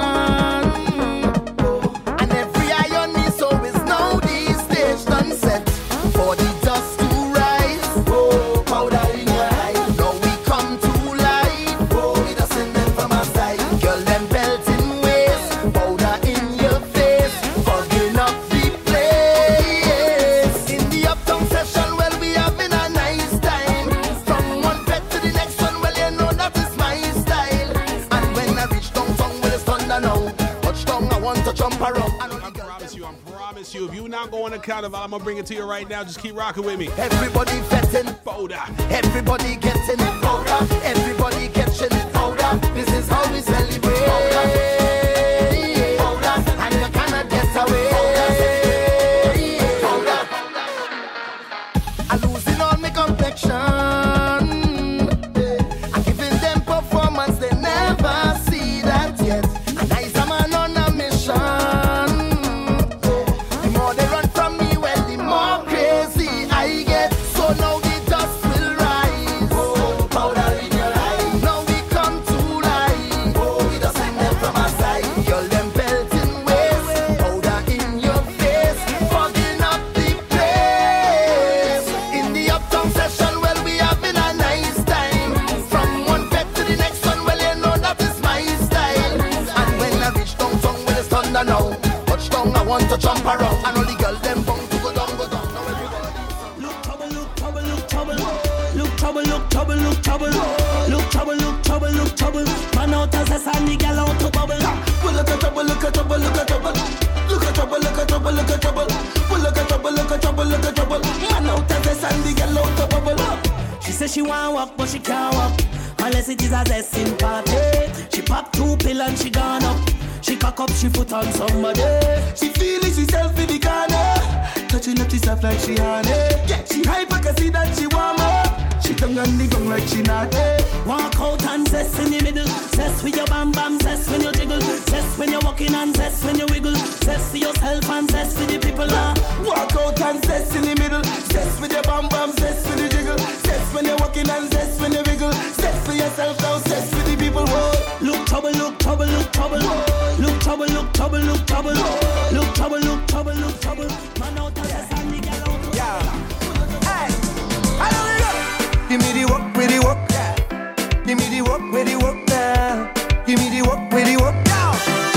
And every eye on me, so is now the stage done set for the dust to rise. Oh, powder in your eye. Now we come to life. Oh, we just send them from our side. Girl, them belt in waist, powder in your face, fogging up the place. In the uptown session, well, we having a nice time. From one bed to the next one, well, you know that is my style. And when I reach downtown, well, it's thunder now. Touchdown, I want to jump around. I I promise you, I promise you. If you're not going to Carnival, I'm gonna bring it to you right now. Just keep rocking with me. Everybody betting powder. Everybody getting it powder. Everybody catching it powder. This is how we celebrate. Powder. And you cannot get away. Powder. I'm losing all my complexion. I'm giving them performance they never see that yet. And I am man on a mission. The more they run from me, well, the more crazy I get. So now the dust will rise. Oh, powder in your eye. Now we come to life. Oh, we just send them from our side. Girl, them belt in waist, powder in your face, fogging up the place. In the uptown session, well, we having a nice time. From one bed to the next one, well, you know that is my style. And when I reach downtown, well, it's thunder now. Touchdown, I want to jump around. And all the girls them bound to go down, go down. Now everybody. trouble, look trouble, look trouble. Man out as a sandy gal out to bubble. Well, look at trouble, look at trouble, look at trouble. Look at trouble, look at trouble, look at trouble. Well, look at trouble, look at trouble, look at trouble. Man out as a sandy gal out to bubble. She says she want walk, but she can't walk unless it is a zesting party. She pop two pill and she gone up. She cock up, she foot on somebody. She feeling herself in the corner, touching up herself like she honey. Yeah, she hype, I can see that she warm up. She tongue on the gong like she naughty. Walk out and zest in the middle. Zest with your bam bam, zest when you jiggle. Zest when you're walking and zest when you wiggle. Zest for yourself and zest for the people. Uh. Walk out and zest in the middle. Zest with your bam bam, zest for the jiggle. Zest when you're walking and zest when you wiggle. Zest for yourself now, zest for the people. Whoa. Look trouble, look trouble, look trouble. Whoa. Look trouble, look trouble, look trouble. Whoa. Look trouble, look trouble, look trouble. Man out of the sandy gal out. Yeah. Hey. Give me the work, with the work, yeah. Give me the work, with the work, now. Give me the work, with the work, now.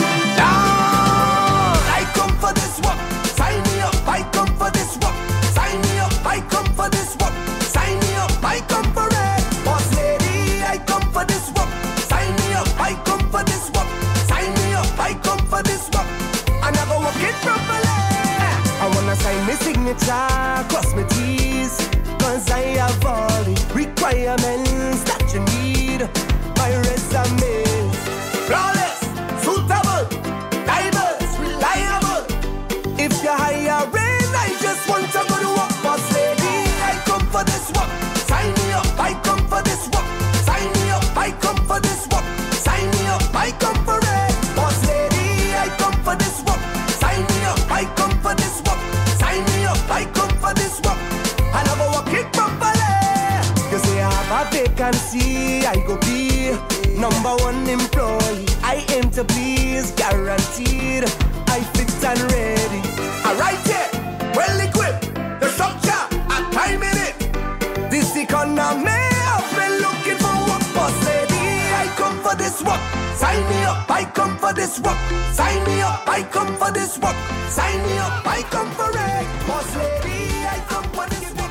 Now, I come for this work. Sign me up, I come for this work. Sign me up, I come for this work. Sign me up, I come for it. Boss lady, I come for this work. Sign me up, I come for this work. Sign me up, I come for this work. I never work it properly. I wanna sign my signature, cross my T's. Cause I have all the requirements that you need. My resume flawless, suitable, diverse, reliable. If you're hiring, I just want to go to work. Boss lady, I come for this work. Sign me up, I come for this work. Sign me up, I come for this work. Sign me up, I come for it. Boss lady, I come for this work. Sign me up, I come for this work. Sign me up, I come for this work. I never walk it properly. You say I have a vacancy, I go be number one employee. I aim to please, guaranteed. I fit and ready. Alright, yeah, well equipped. The structure, I'm timing it. This economy, I've been looking for work. Boss lady, I come for this work. Sign me up, I come for this work. Sign me up, I come for this work. Sign me up, I come for it. Boss lady, I come for this work.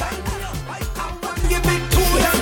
Give it to ya.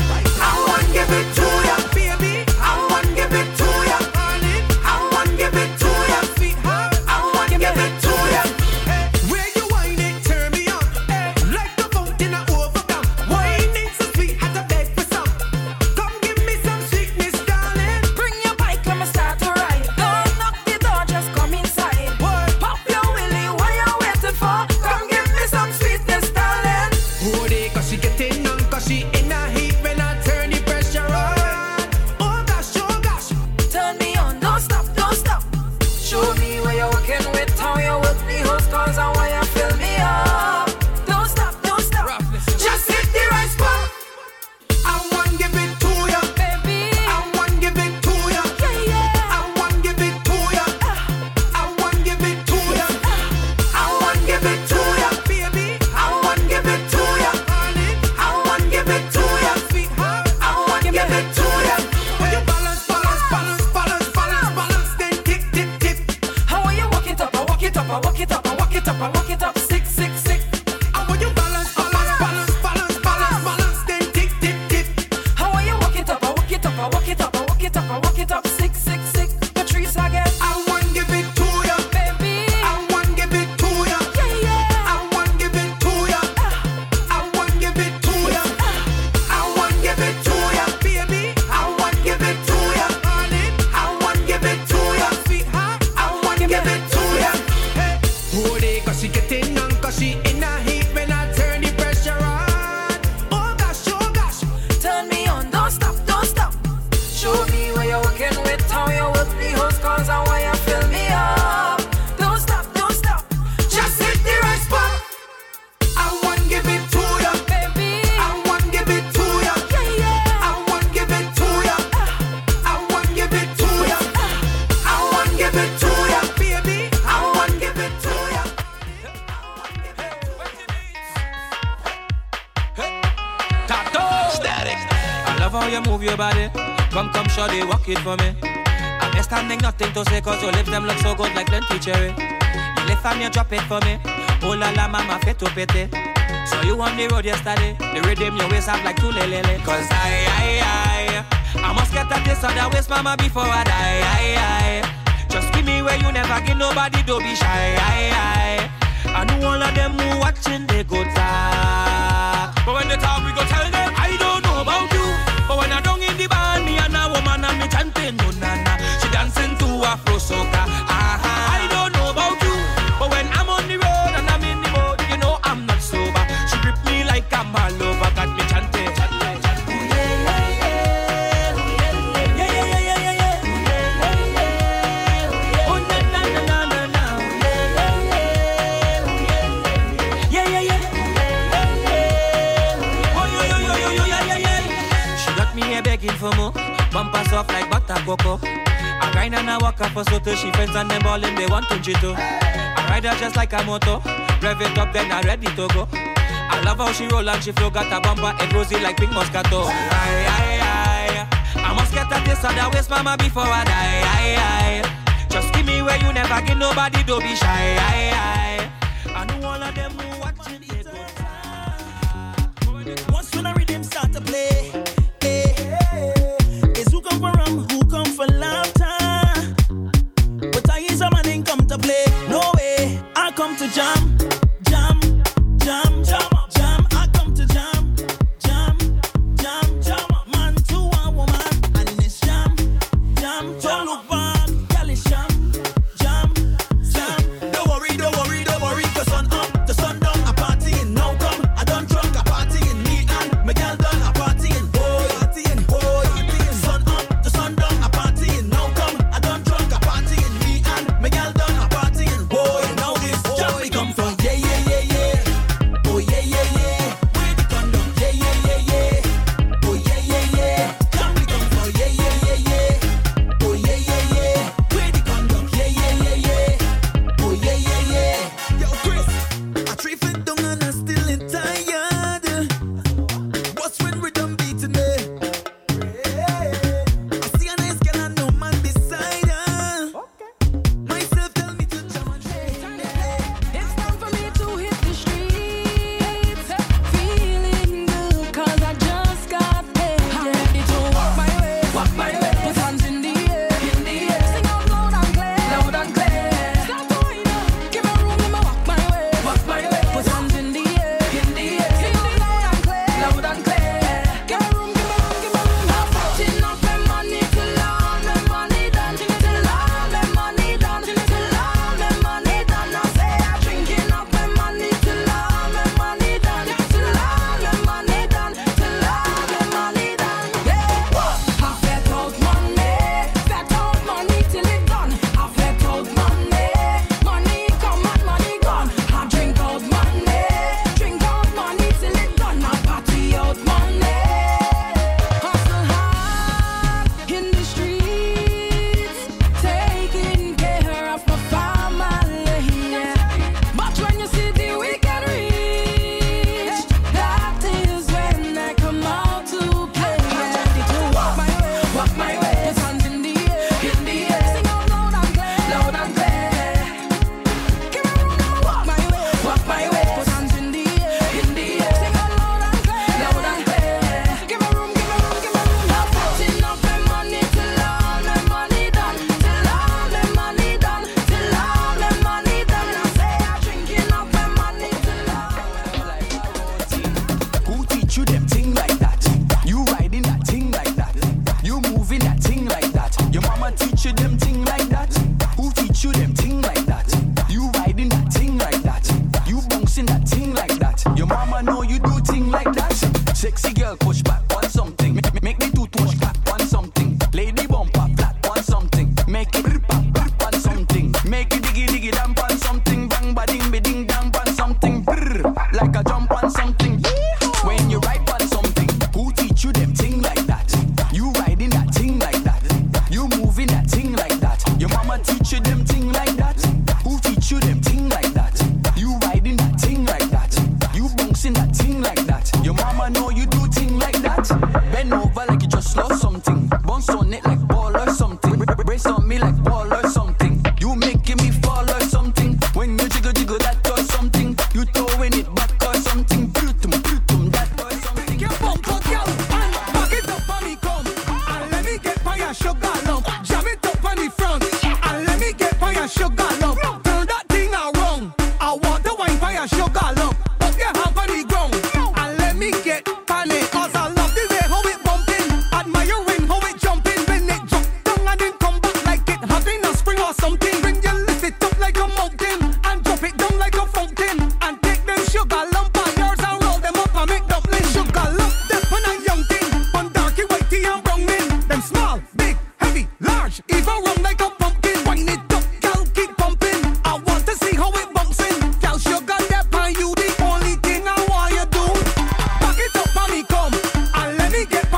I want give it to ya, baby. I want give it to ya, honey. I want give it to ya, sweetheart. I want give it to ya. Where you whine it, turn me on. Like the fountain I overcome. Whining so sweet, had to beg for some. Come give me some sweetness, darling. Bring your bike, I'ma start to ride. Don't knock the door, just come inside. What? Pop your willy, what you waiting for? Come give me some sweetness, darling. Oh, they cause she getting on. Cause she in a heat when I turn the pressure on. Oh gosh, oh gosh. Turn me on, don't stop, don't stop. Show me where you're working with, how you work the host, cause I want you fill me up. Don't stop, don't stop. Roughness. Just hit the right spot. I want give it to ya, baby. I want give it to ya, yeah, yeah. I want give it to ya, I want give it to ya, I want give it to ya, baby. I want give it to ya. Give it to ya, sweetheart. I want give it to ya. When you balance, balance, balance, balance, balance, balance, then tip, tip, tip. How are you walk it up? I walk it up. I walk it up. I walk it up. I walk it up. Six, six, six. And when you balance, balance, balance, balance, balance, balance, then tip, tip, tip. How are you walk it up? I walk it up. I walk it up. I walk it up. I walk it up. Six, six, six. Patrice again. I want give it to ya, baby. I want give it to ya, yeah, yeah. I want give it to ya, I want give it to ya. I want give it to ya, baby. I want give it to ya, Honey, I want give it to ya, sweetheart. I want give it to ya. Hey, oh, they cause she getting on, cause she in a heat when I turn the pressure on. Oh gosh, oh gosh. Turn me on, don't stop, don't stop. Show me where you're working with, how you work the host, cause I want you fill me up. Don't stop, don't stop. Just hit the right spot. I want give it to ya, baby. I want give it to ya, yeah, yeah. I want give it to ya, I want give it to ya, I want give it to ya, baby. I want give it to ya. Tato! Static. I love how you move your body. Come, come, shorty, walk it for me. I'm standing nothing to say, cause your lips them look so good like plenty cherry. You lift and you drop it for me. Oh la la, mama, fit to pity. So you on the road yesterday. The rhythm your waist up like two lelele. Cause I, I, I a taste of the waste, mama, before I die. I, I. Just give me where you never give nobody, don't be shy. I, I. I know all of them who watching, they go talk. But when they talk, we go tell them, I don't know about you. But when I don't in the band, me and a woman and me chanting, no nana. She dancing to Afro soca. Uh-huh. I don't know about you. But when I'm on the road and I'm in the boat, you know I'm not sober. She grip me like I'm a lover, got me chanting. chanting, chanting. Yeah, yeah, yeah. Yeah, yeah, yeah, yeah, yeah, yeah. Oh, na, na, na, na, na, na. Yeah, yeah, yeah. Oh, yo, yo, yo, yo, yo, yeah, yeah, yeah. She got me here begging for more. Bumper soft like butter cocoa. I grind and I walk up for soto. She friends and them ballin', they want to jito. I ride her just like a moto. Rev it up, then I ready to go. I love how she roll and she flow. Got a bumper, head rosy like pink Moscato. Aye, aye, aye. I must get a taste of the waste, mama, before I die. Aye, aye. Just give me where you never give nobody, don't be shy. Aye, aye. I know all of them who watching it. Once when I rhythm start to play, eh, is who come for rum, who come for laughter. But I is a man ain't come to play. No way, I come to jam, jam, jam, jam, jam. I come to jam, jam, jam, jam. Man to a woman, and it's jam, jam. Don't look back, girl, it's jam, jam, jam. Don't worry, don't worry, don't worry. The sun up, the sun down.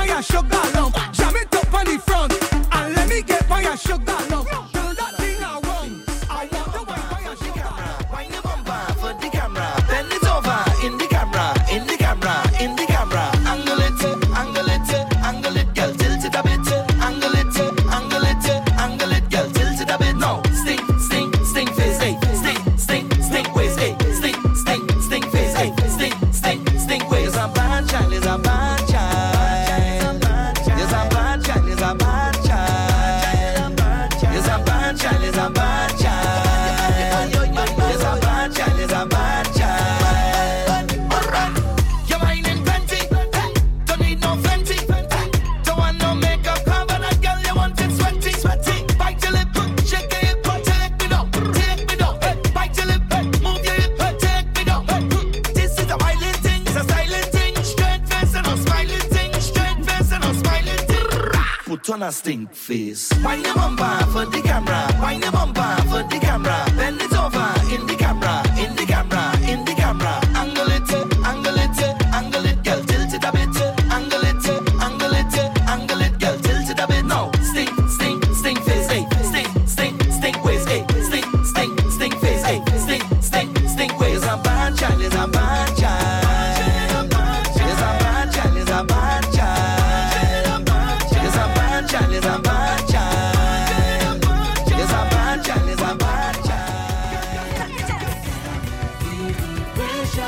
on your sugar lump. Jam it up on the front, and let me get on your sugar lump. Do that thing I want. I want to wine on your sugar lump. Wine your bumper for the camera. Bend it over in the camera, in the camera, in the camera. Angle it, angle it, angle it, girl, tilt it a bit. Angle it, angle it, angle it, girl, tilt it a bit. No, stink, stink, stink face, hey, stink, stink, stink waist, hey, stink, stink, stink face, hey, stink, stink, stink waist. It's a bad child, it's a bad child. It's a bad child, it's a bad child. It's a bad child, it's a bad child. It's a bad child, it's a bad child. You're whining plenty, don't need no fenty. Don't want no makeup cover, that girl you want it sweaty, sweaty. Bite your lip, shake your hip, take me down, take me down. Bite your lip, move your hip, take me down. This is a violent thing, it's a silent thing. Straight face and a smiling thing, straight face and a smiling thing. Put on a stink face. Wine your bumper for the camera, wine your bumper for the camera. Bend it over in the camera, in the camera, in the camera. Angle it, angle it, angle it, girl, tilt it a bit. Angle it, angle it, angle it, girl, tilt it a bit. No, stink, stink, stink face, hey, stink, stink, stink waist, hey, stink, stink, stink face, hey, stink, stink, stink waist. It's a bad child, it's a bad child. It's a bad child, it's a bad child. It's a bad child, it's a bad child. It's a bad child, it's a bad child.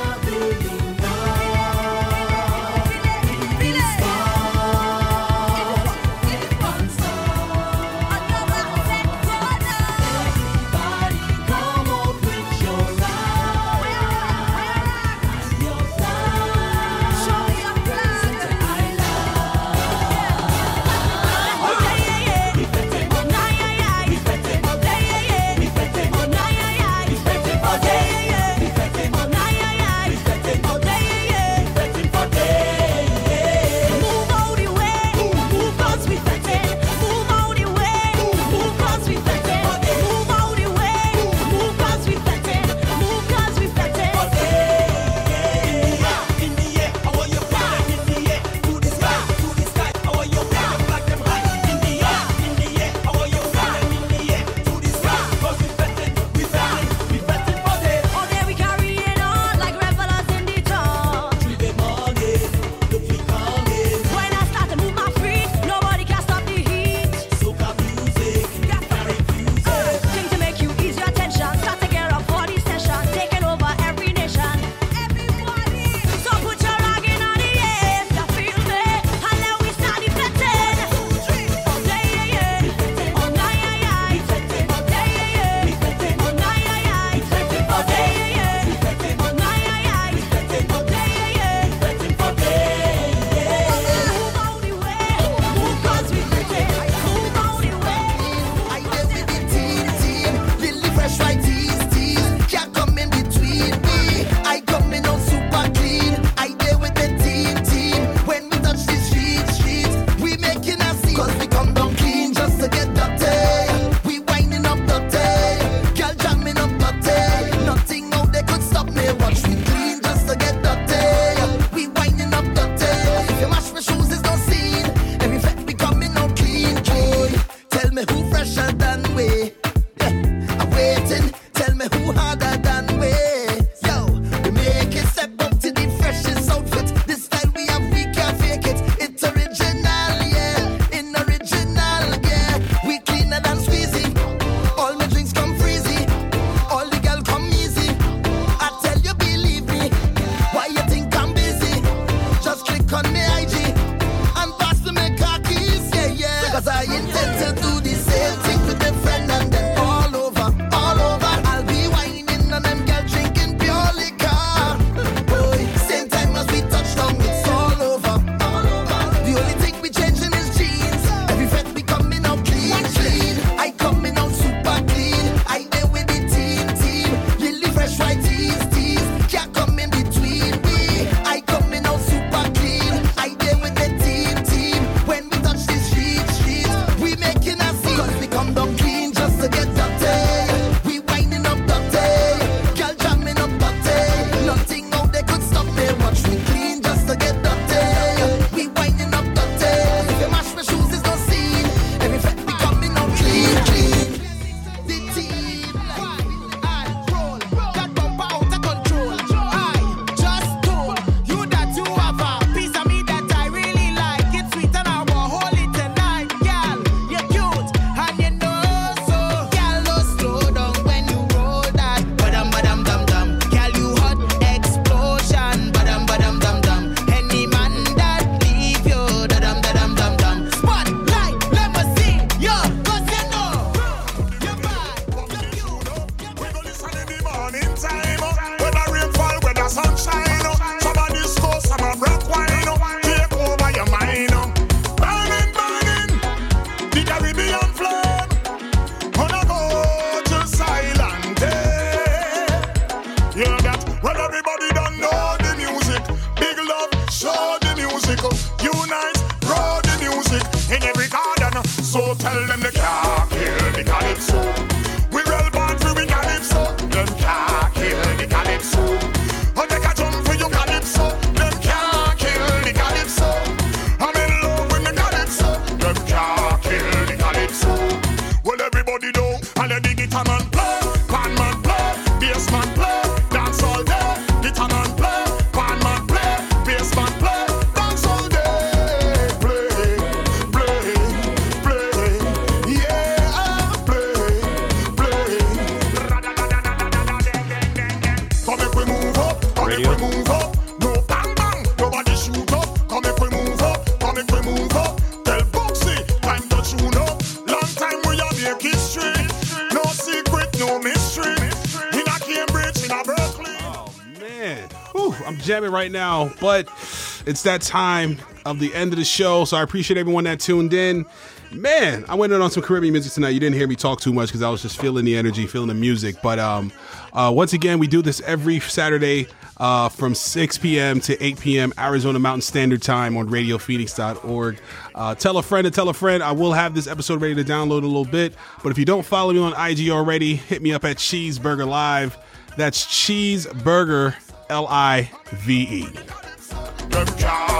So tell them they can't kill the calypso. We roll band for we calypso. Them can't kill the calypso. I take a jump for you calypso. Them can't kill the calypso. I'm in love with the calypso. Them can't kill the calypso. Well, everybody know, and let the guitar man play, pan man play, bass man play, dance all day. Guitar man play, pan man play, bass man play, dance all day. Play, play, play, yeah, play, play. Come make we move up, come make we move up. No bang bang, nobody shoot up. Come make we move up, come make we move up. Tell Boxy, time to tune up. Long time we have make history. No secret, no mystery. In a Cambridge, in a Berkeley. Oh man, Whew, I'm jamming right now, but it's that time of the end of the show, so I appreciate everyone that tuned in. Man, I went in on some Caribbean music tonight. You didn't hear me talk too much because I was just feeling the energy, feeling the music. But um, uh, once again, we do this every Saturday uh, from six p.m. to eight p.m. Arizona Mountain Standard Time on radio phoenix dot org. Uh, tell a friend to tell a friend. I will have this episode ready to download in a little bit. But if you don't follow me on I G already, hit me up at Cheeseburger Live. That's Cheeseburger, L I V E. Them can't